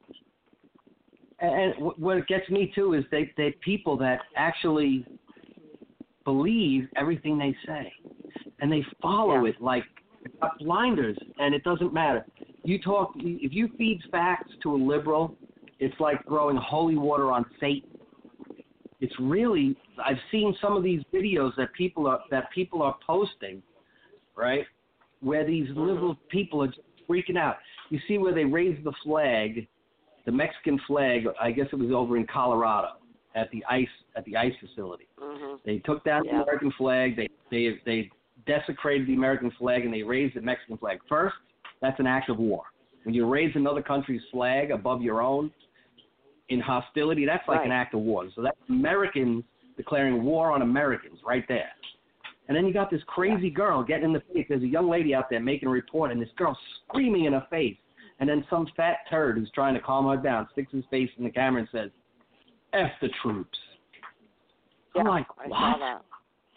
And what gets me, too, is they people that actually believe everything they say. And they follow it like blinders, and it doesn't matter. If you feed facts to a liberal, it's like throwing holy water on Satan. It's really, I've seen some of these videos that people are posting, right, where these liberal people are just freaking out. You see where they raise the flag, the Mexican flag. I guess it was over in Colorado at the ice facility. Mm-hmm. They took down the American flag. They desecrated the American flag and they raised the Mexican flag. First, that's an act of war. When you raise another country's flag above your own in hostility, that's like an act of war. So that's Americans declaring war on Americans right there. And then you got this crazy girl getting in the face. There's a young lady out there making a report, and this girl screaming in her face. And then some fat turd who's trying to calm her down sticks his face in the camera and says, F the troops. I'm like, what? I saw that.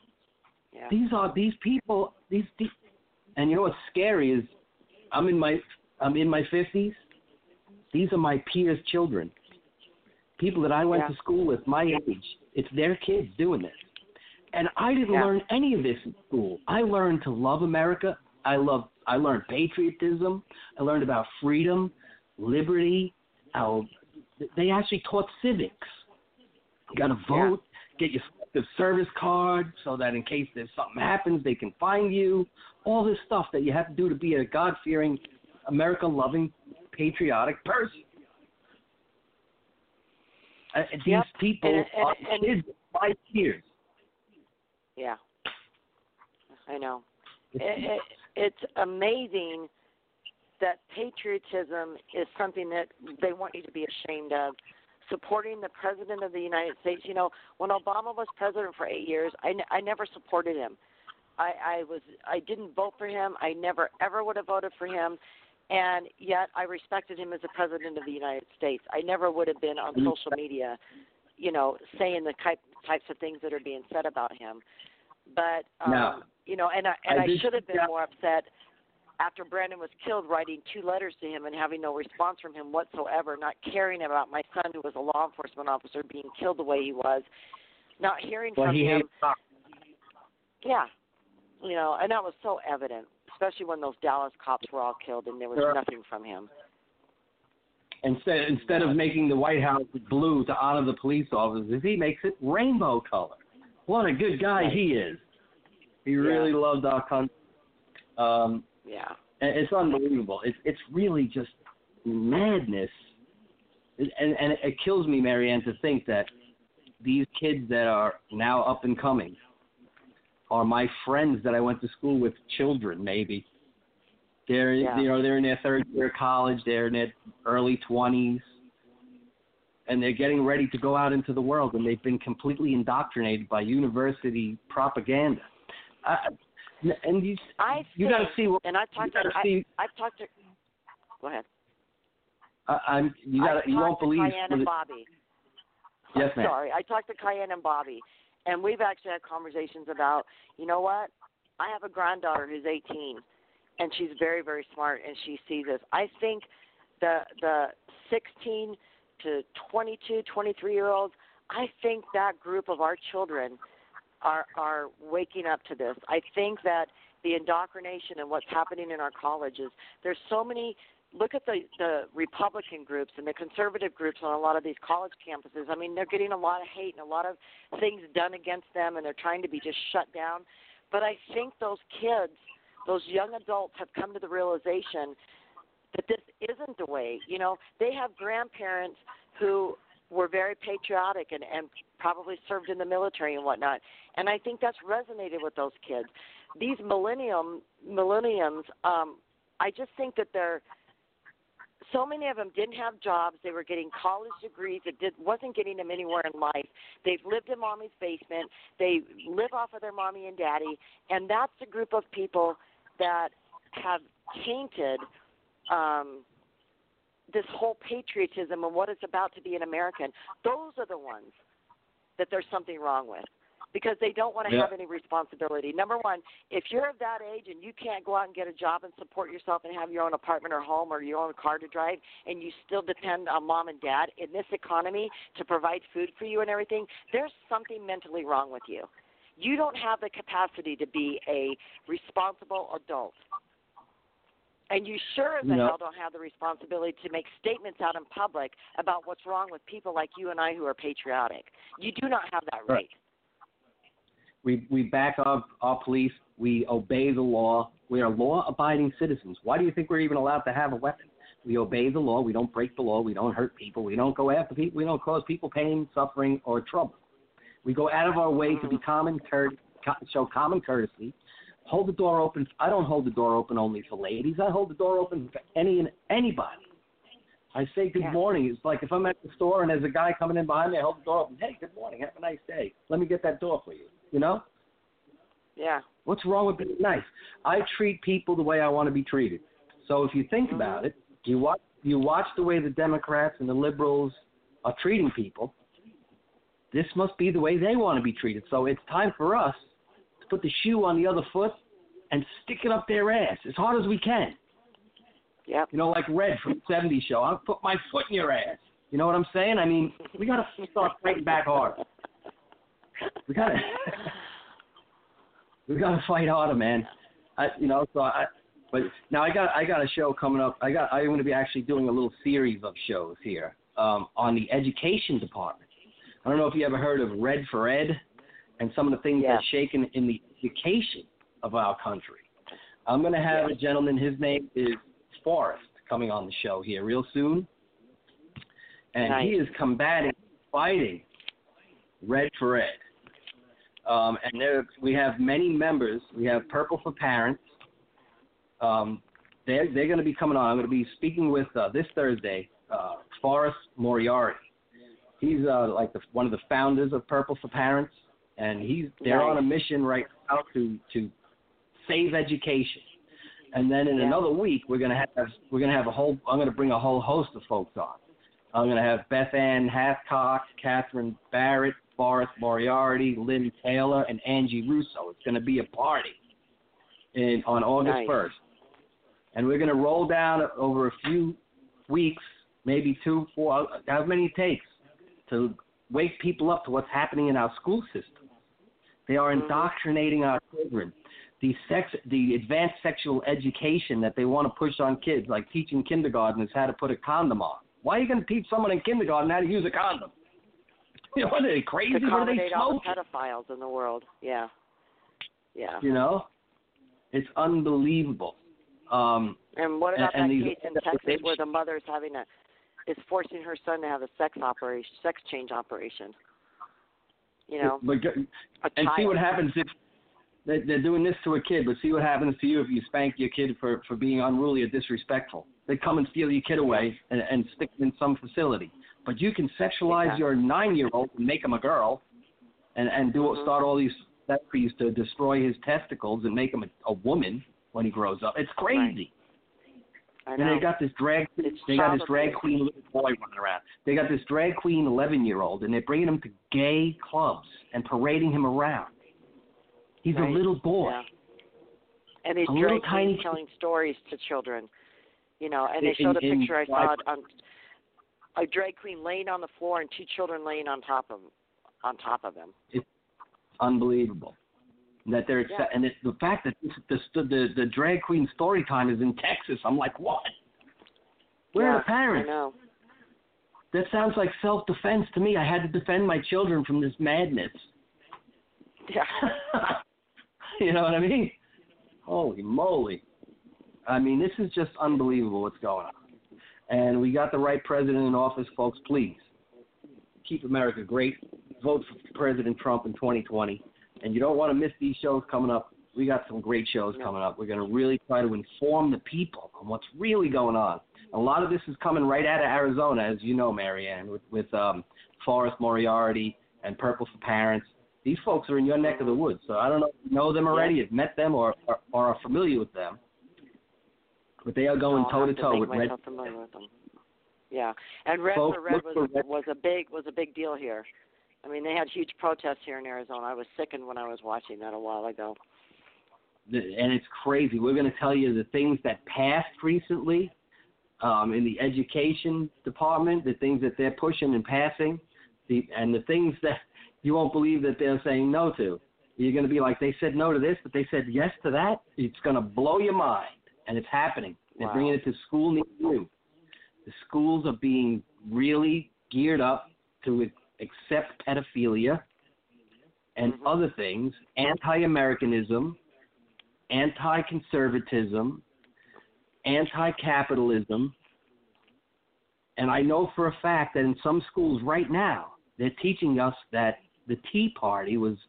Yeah. These people, and you know what's scary is I'm in my 50s. These are my peers' children. People that I went to school with, my age. It's their kids doing this. And I didn't learn any of this in school. I learned to love America. I learned patriotism. I learned about freedom, liberty. They actually taught civics. You got to vote, get your service card so that in case there's something happens, they can find you. All this stuff that you have to do to be a God-fearing, America-loving, patriotic person. These people are kids, 5 years. Yeah, I know. It's amazing that patriotism is something that they want you to be ashamed of. Supporting the President of the United States. You know, when Obama was president for 8 years, I never supported him. I didn't vote for him. I never, ever would have voted for him. And yet I respected him as the President of the United States. I never would have been on social media, you know, saying the types of things that are being said about him. But, you know, and I should have been more upset after Brandon was killed, writing 2 letters to him and having no response from him whatsoever, not caring about my son who was a law enforcement officer being killed the way he was, not hearing from him. Yeah, you know, and that was so evident, especially when those Dallas cops were all killed and there was nothing from him. Instead of making the White House blue to honor the police officers, he makes it rainbow color. What a good guy he is. He really loved our country. It's unbelievable. It's really just madness. And it kills me, Marianne, to think that these kids that are now up and coming are my friends that I went to school with, children maybe. They're in their 3rd year of college, they're in their early 20s, and they're getting ready to go out into the world, and they've been completely indoctrinated by university propaganda. And you got to see what. And I've talked to. Go ahead. You won't believe. Cayenne and Bobby. Yes, ma'am. Sorry, I talked to Cayenne and Bobby, and we've actually had conversations about. You know what? I have a granddaughter who's 18, and she's very, very smart, and she sees this. I think the 16 to 22, 23-year-olds. I think that group of our children are waking up to this. I think that the indoctrination and what's happening in our colleges, there's so many. Look at the Republican groups and the conservative groups on a lot of these college campuses. I mean, they're getting a lot of hate and a lot of things done against them, and they're trying to be just shut down. But I think those kids those young adults have come to the realization that this isn't the way. You know, they have grandparents who were very patriotic and probably served in the military and whatnot. And I think that's resonated with those kids. These millenniums, I just think that so many of them didn't have jobs. They were getting college degrees. It wasn't getting them anywhere in life. They've lived in mommy's basement. They live off of their mommy and daddy. And that's a group of people that have tainted this whole patriotism and what it's about to be an American. Those are the ones that there's something wrong with, because they don't want to have any responsibility. Number one, if you're of that age and you can't go out and get a job and support yourself and have your own apartment or home or your own car to drive, and you still depend on mom and dad in this economy to provide food for you and everything, there's something mentally wrong with you. You don't have the capacity to be a responsible adult. And you sure as the hell don't have the responsibility to make statements out in public about what's wrong with people like you and I who are patriotic. You do not have that right. We back up our police. We obey the law. We are law-abiding citizens. Why do you think we're even allowed to have a weapon? We obey the law. We don't break the law. We don't hurt people. We don't go after people. We don't cause people pain, suffering, or trouble. We go out of our way to be show common courtesy. Hold the door open. I don't hold the door open only for ladies. I hold the door open for anybody. I say good morning. It's like if I'm at the store and there's a guy coming in behind me, I hold the door open. Hey, good morning. Have a nice day. Let me get that door for you. You know? Yeah. What's wrong with being nice? I treat people the way I want to be treated. So if you think about it, you watch the way the Democrats and the liberals are treating people. This must be the way they want to be treated. So it's time for us to put the shoe on the other foot and stick it up their ass as hard as we can. Yep. You know, like Red from the 70s show. I'll put my foot in your ass. You know what I'm saying? I mean, we got to start fighting back hard. We got to fight harder, man. But now I got a show coming up. I'm going to be actually doing a little series of shows here on the education department. I don't know if you ever heard of Red for Ed and some of the things that's shaken in the education of our country. I'm going to have a gentleman, his name is Forrest, coming on the show here real soon. And he is fighting Red for Ed. And we have many members. We have Purple for Parents. They're going to be coming on. I'm going to be speaking with, this Thursday, Forrest Moriarty. He's one of the founders of Purple for Parents, and they're on a mission right now to save education. And then in another week, I'm going to bring a whole host of folks on. I'm going to have Beth Ann Hathcock, Catherine Barrett, Forrest Moriarty, Lynn Taylor, and Angie Russo. It's going to be a party on August 1st. And we're going to roll down over a few weeks, maybe 2, 4, how many it takes, to wake people up to what's happening in our school system. They are indoctrinating our children. The advanced sexual education that they want to push on kids, like teaching kindergartners how to put a condom on. Why are you going to teach someone in kindergarten how to use a condom? You know, are they crazy? To accommodate all the pedophiles in the world. Yeah. Yeah. You know? It's unbelievable. And what about that case in Texas where the mother's is forcing her son to have a sex change operation? You know? And see what happens if they're doing this to a kid, but see what happens to you if you spank your kid for being unruly or disrespectful. They come and steal your kid away and stick him in some facility. But you can sexualize your 9-year-old and make him a girl and start all these therapies to destroy his testicles and make him a woman when he grows up. It's crazy. Right. And they got this drag queen little boy running around. They got this drag queen 11-year-old, and they're bringing him to gay clubs and parading him around. He's a little boy. Yeah. And he's drag queens telling stories to children. You know, and they showed a picture I saw on a drag queen laying on the floor and 2 children laying on top of him. It's unbelievable that they're and the fact that the drag queen story time is in Texas. I'm like, what? Where are the parents? I know. That sounds like self-defense to me. I had to defend my children from this madness. Yeah. You know what I mean? Holy moly. I mean, this is just unbelievable what's going on. And we got the right president in office, folks. Please keep America great. Vote for President Trump in 2020. And you don't want to miss these shows coming up. We got some great shows coming up. We're going to really try to inform the people on what's really going on. A lot of this is coming right out of Arizona, as you know, Marianne, with Forrest Moriarty and Purple for Parents. These folks are in your neck of the woods. So I don't know if you know them already, have met them, or are familiar with them. But they are going toe-to-toe with Red. Familiar with them. Yeah, and Red for Red was a big deal here. I mean, they had huge protests here in Arizona. I was sickened when I was watching that a while ago. And it's crazy. We're going to tell you the things that passed recently in the education department, the things that they're pushing and passing, and the things that you won't believe that they're saying no to. You're going to be like, they said no to this, but they said yes to that. It's going to blow your mind, and it's happening. They're bringing it to school near you. The schools are being really geared up to accept pedophilia and other things, anti-Americanism, anti-conservatism, anti-capitalism. And I know for a fact that in some schools right now, they're teaching us that the Tea Party was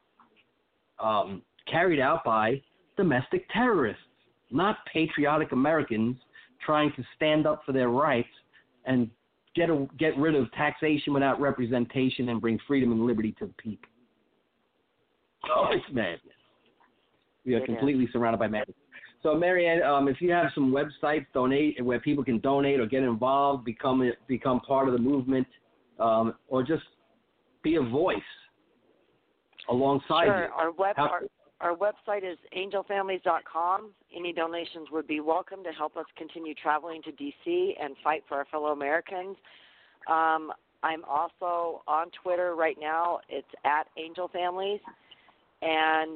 carried out by domestic terrorists, not patriotic Americans trying to stand up for their rights and get rid of taxation without representation and bring freedom and liberty to the people. Oh, it's madness. We are completely surrounded by madness. So, Marianne, if you have some websites where people can donate or get involved, become part of the movement, or just be a voice alongside you. Our website is angelfamilies.com. Any donations would be welcome to help us continue traveling to D.C. and fight for our fellow Americans. I'm also on Twitter right now. It's at AngelFamilies. And,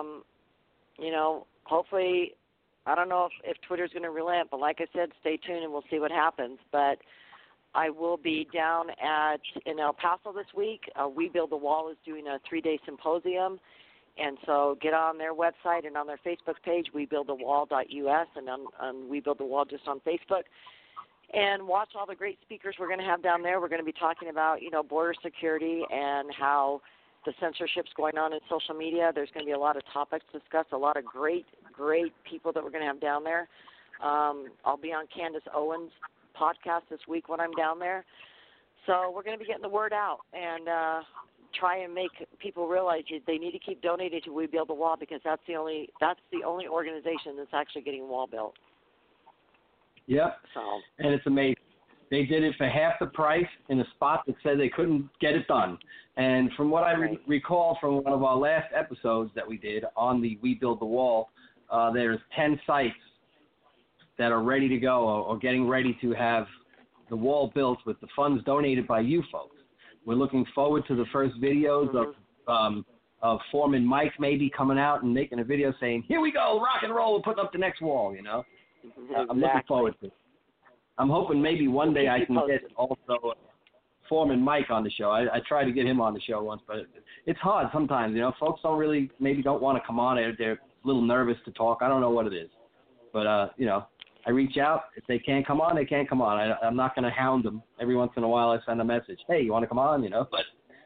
hopefully, I don't know if Twitter's going to relent, but like I said, stay tuned and we'll see what happens. But I will be down in El Paso this week. We Build the Wall is doing a 3-day symposium. And so get on their website and on their Facebook page, webuildthewall.us, and on We Build the Wall just on Facebook. And watch all the great speakers we're going to have down there. We're going to be talking about, border security and how the censorship's going on in social media. There's going to be a lot of topics discussed, a lot of great people that we're going to have down there. I'll be on Candace Owens' podcast this week when I'm down there. So we're going to be getting the word out and try and make people realize that they need to keep donating to We Build the Wall, because that's the only organization that's actually getting a wall built. Yep. So. And it's amazing. They did it for half the price in a spot that said they couldn't get it done. And from what I recall from one of our last episodes that we did on the We Build the Wall, there's 10 sites that are ready to go or getting ready to have the wall built with the funds donated by you folks. We're looking forward to the first videos of Foreman Mike maybe coming out and making a video saying, "Here we go, rock and roll, we're putting up the next wall," Exactly. I'm looking forward to it. I'm hoping maybe one day I can get also Foreman Mike on the show. I tried to get him on the show once, but it's hard sometimes. Folks don't want to come on. They're a little nervous to talk. I don't know what it is. But, I reach out. If they can't come on, they can't come on. I'm not going to hound them. Every once in a while I send a message. Hey, you want to come on? But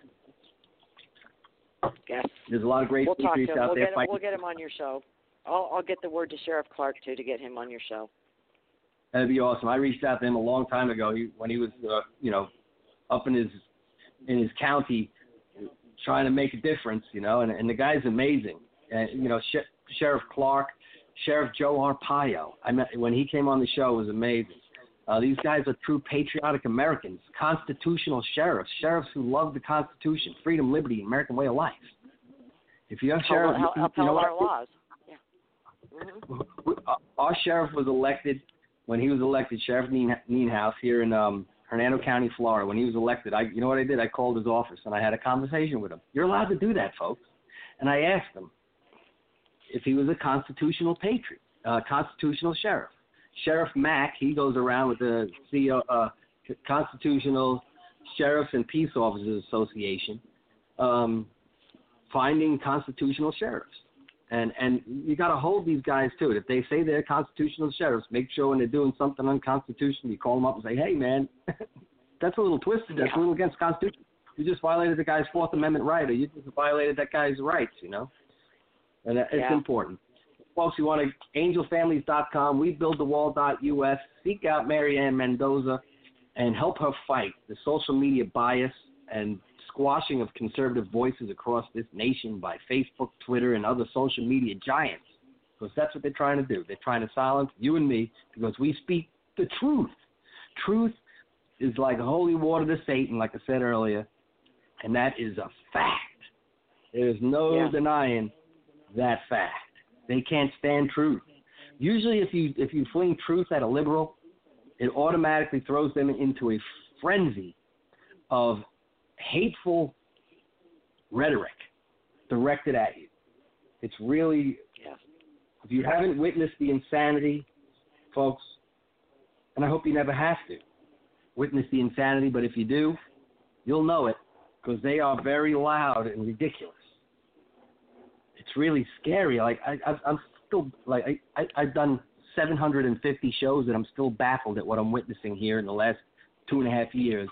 yes. There's a lot of great speakers out there. We'll get him on your show. I'll get the word to Sheriff Clark, too, to get him on your show. That'd be awesome. I reached out to him a long time ago when he was, up in his county trying to make a difference, and the guy's amazing. And, Sheriff Clark, Sheriff Joe Arpaio. I met when he came on the show. It was amazing. These guys are true patriotic Americans, constitutional sheriffs who love the Constitution, freedom, liberty, American way of life. If you have sheriff, our laws. Yeah. Mm-hmm. Our sheriff was elected when he was elected, Sheriff Nienhaus here in Hernando County, Florida. When he was elected, you know what I did? I called his office and I had a conversation with him. You're allowed to do that, folks. And I asked him if he was a constitutional patriot, constitutional sheriff. Sheriff Mack, he goes around with the Constitutional Sheriffs and Peace Officers Association, finding constitutional sheriffs. And you got to hold these guys to it. If they say they're constitutional sheriffs, make sure when they're doing something unconstitutional, you call them up and say, hey, man, that's a little twisted. That's a little against the Constitution. You just violated the guy's Fourth Amendment right, or you just violated that guy's rights, you know. And it's important. Folks, you want to angelfamilies.com, webuildthewall.us, seek out Marianne Mendoza and help her fight the social media bias and squashing of conservative voices across this nation by Facebook, Twitter, and other social media giants. Because that's what they're trying to do. They're trying to silence you and me because we speak the truth. Truth is like holy water to Satan, like I said earlier, and that is a fact. There's no denying that fact. They can't stand truth. Usually if you fling truth at a liberal, it automatically throws them into a frenzy of hateful rhetoric directed at you. It's really, if you haven't witnessed the insanity, folks, and I hope you never have to witness the insanity, but if you do, you'll know it because they are very loud and ridiculous. It's really scary. Like I'm still I've done 750 shows and I'm still baffled at what I'm witnessing here in the last 2.5 years.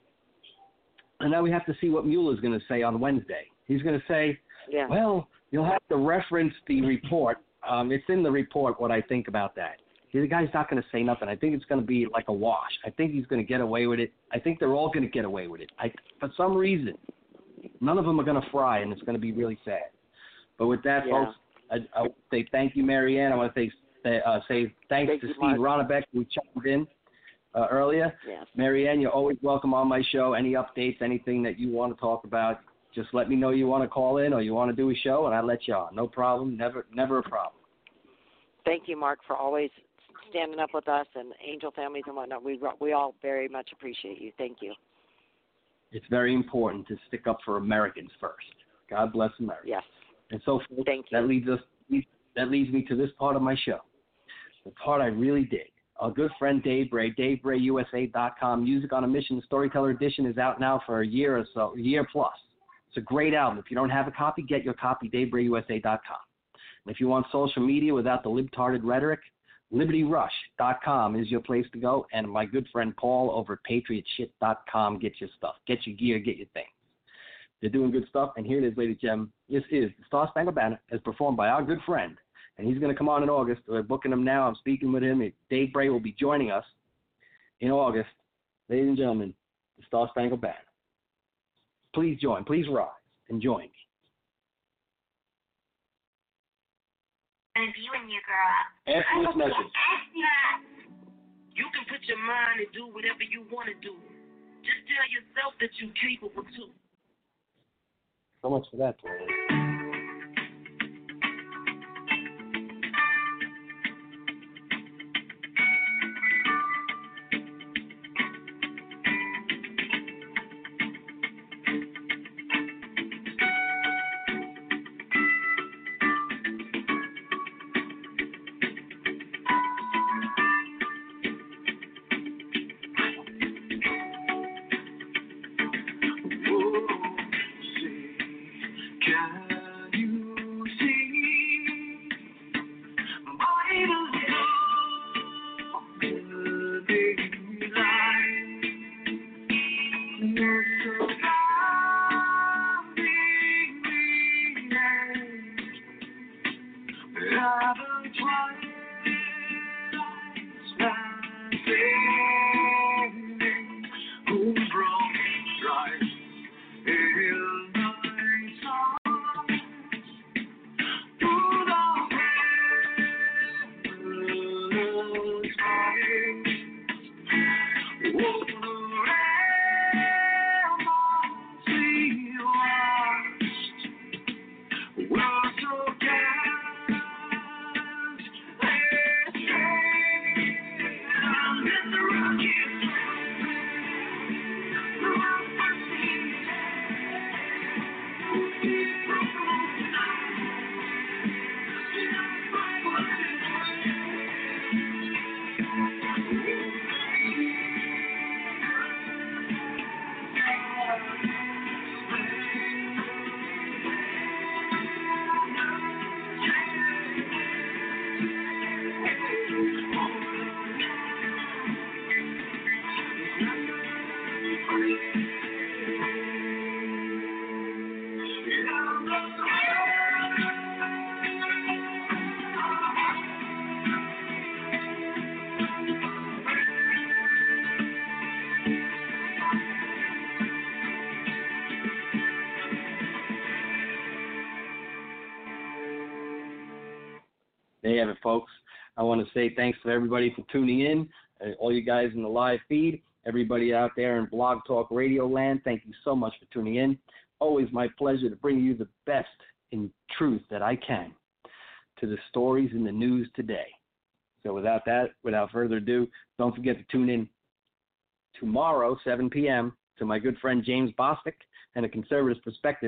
And now we have to see what Mueller's going to say on Wednesday. He's going to say, well, you'll have to reference the report. It's in the report what I think about that. The guy's not going to say nothing. I think it's going to be like a wash. I think he's going to get away with it. I think they're all going to get away with it. For some reason, none of them are going to fry, and it's going to be really sad. But with that, folks, I want to say thank you, Marianne. I want to say thanks to Steve Ronnebeck, who chimed in earlier. Yes. Marianne, you're always welcome on my show. Any updates, anything that you want to talk about, just let me know you want to call in or you want to do a show, and I'll let you on. No problem. Never a problem. Thank you, Mark, for always standing up with us and Angel Families and whatnot. We all very much appreciate you. Thank you. It's very important to stick up for Americans first. God bless America. Yes. And so thank you. That leads me to this part of my show, the part I really dig. Our good friend Dave Bray, DaveBrayUSA.com. Music on a Mission, the Storyteller Edition is out now for a year or so, a year plus. It's a great album. If you don't have a copy, get your copy, DaveBrayUSA.com. And if you want social media without the libtarded rhetoric, LibertyRush.com is your place to go. And my good friend Paul over at PatriotShit.com, get your stuff. Get your gear, get your things. They're doing good stuff. And here it is, ladies and gentlemen. This is the Star Spangled Banner as performed by our good friend. And he's going to come on in August. We're booking him now. I'm speaking with him. Dave Bray will be joining us in August. Ladies and gentlemen, the Star Spangled Banner. Please join. Please rise and join me. And if you and your girl After this message. You can put your mind to do whatever you want to do. Just tell yourself that you're capable too. So much for that. God. you have it, folks. I want to say thanks to everybody for tuning in, all you guys in the live feed, everybody out there in Blog Talk Radio land. Thank you so much for tuning in. Always my pleasure to bring you the best in truth that I can to the stories in the news today. So without further ado, don't forget to tune in tomorrow, 7 p.m., to my good friend James Bostic and A Conservative's Perspective,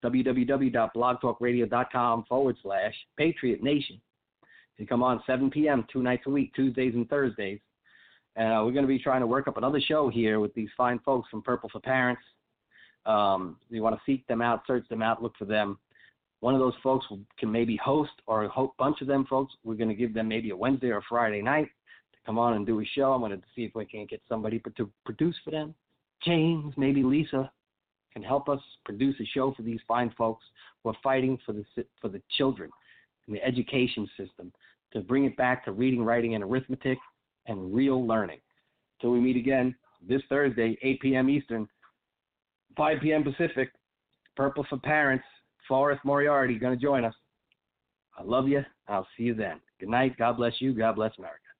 www.blogtalkradio.com/Patriot Nation. You come on 7 p.m. 2 nights a week, Tuesdays and Thursdays. We're going to be trying to work up another show here with these fine folks from Purple for Parents. You want to seek them out, search them out, look for them. One of those folks can maybe host, or a bunch of them folks, we're going to give them maybe a Wednesday or a Friday night to come on and do a show. I'm going to see if we can get somebody to produce for them. James, maybe Lisa, can help us produce a show for these fine folks who are fighting for the children in the education system to bring it back to reading, writing, and arithmetic and real learning. Till we meet again this Thursday, 8 p.m. Eastern, 5 p.m. Pacific, Purple for Parents, Forrest Moriarty going to join us. I love you. I'll see you then. Good night. God bless you. God bless America.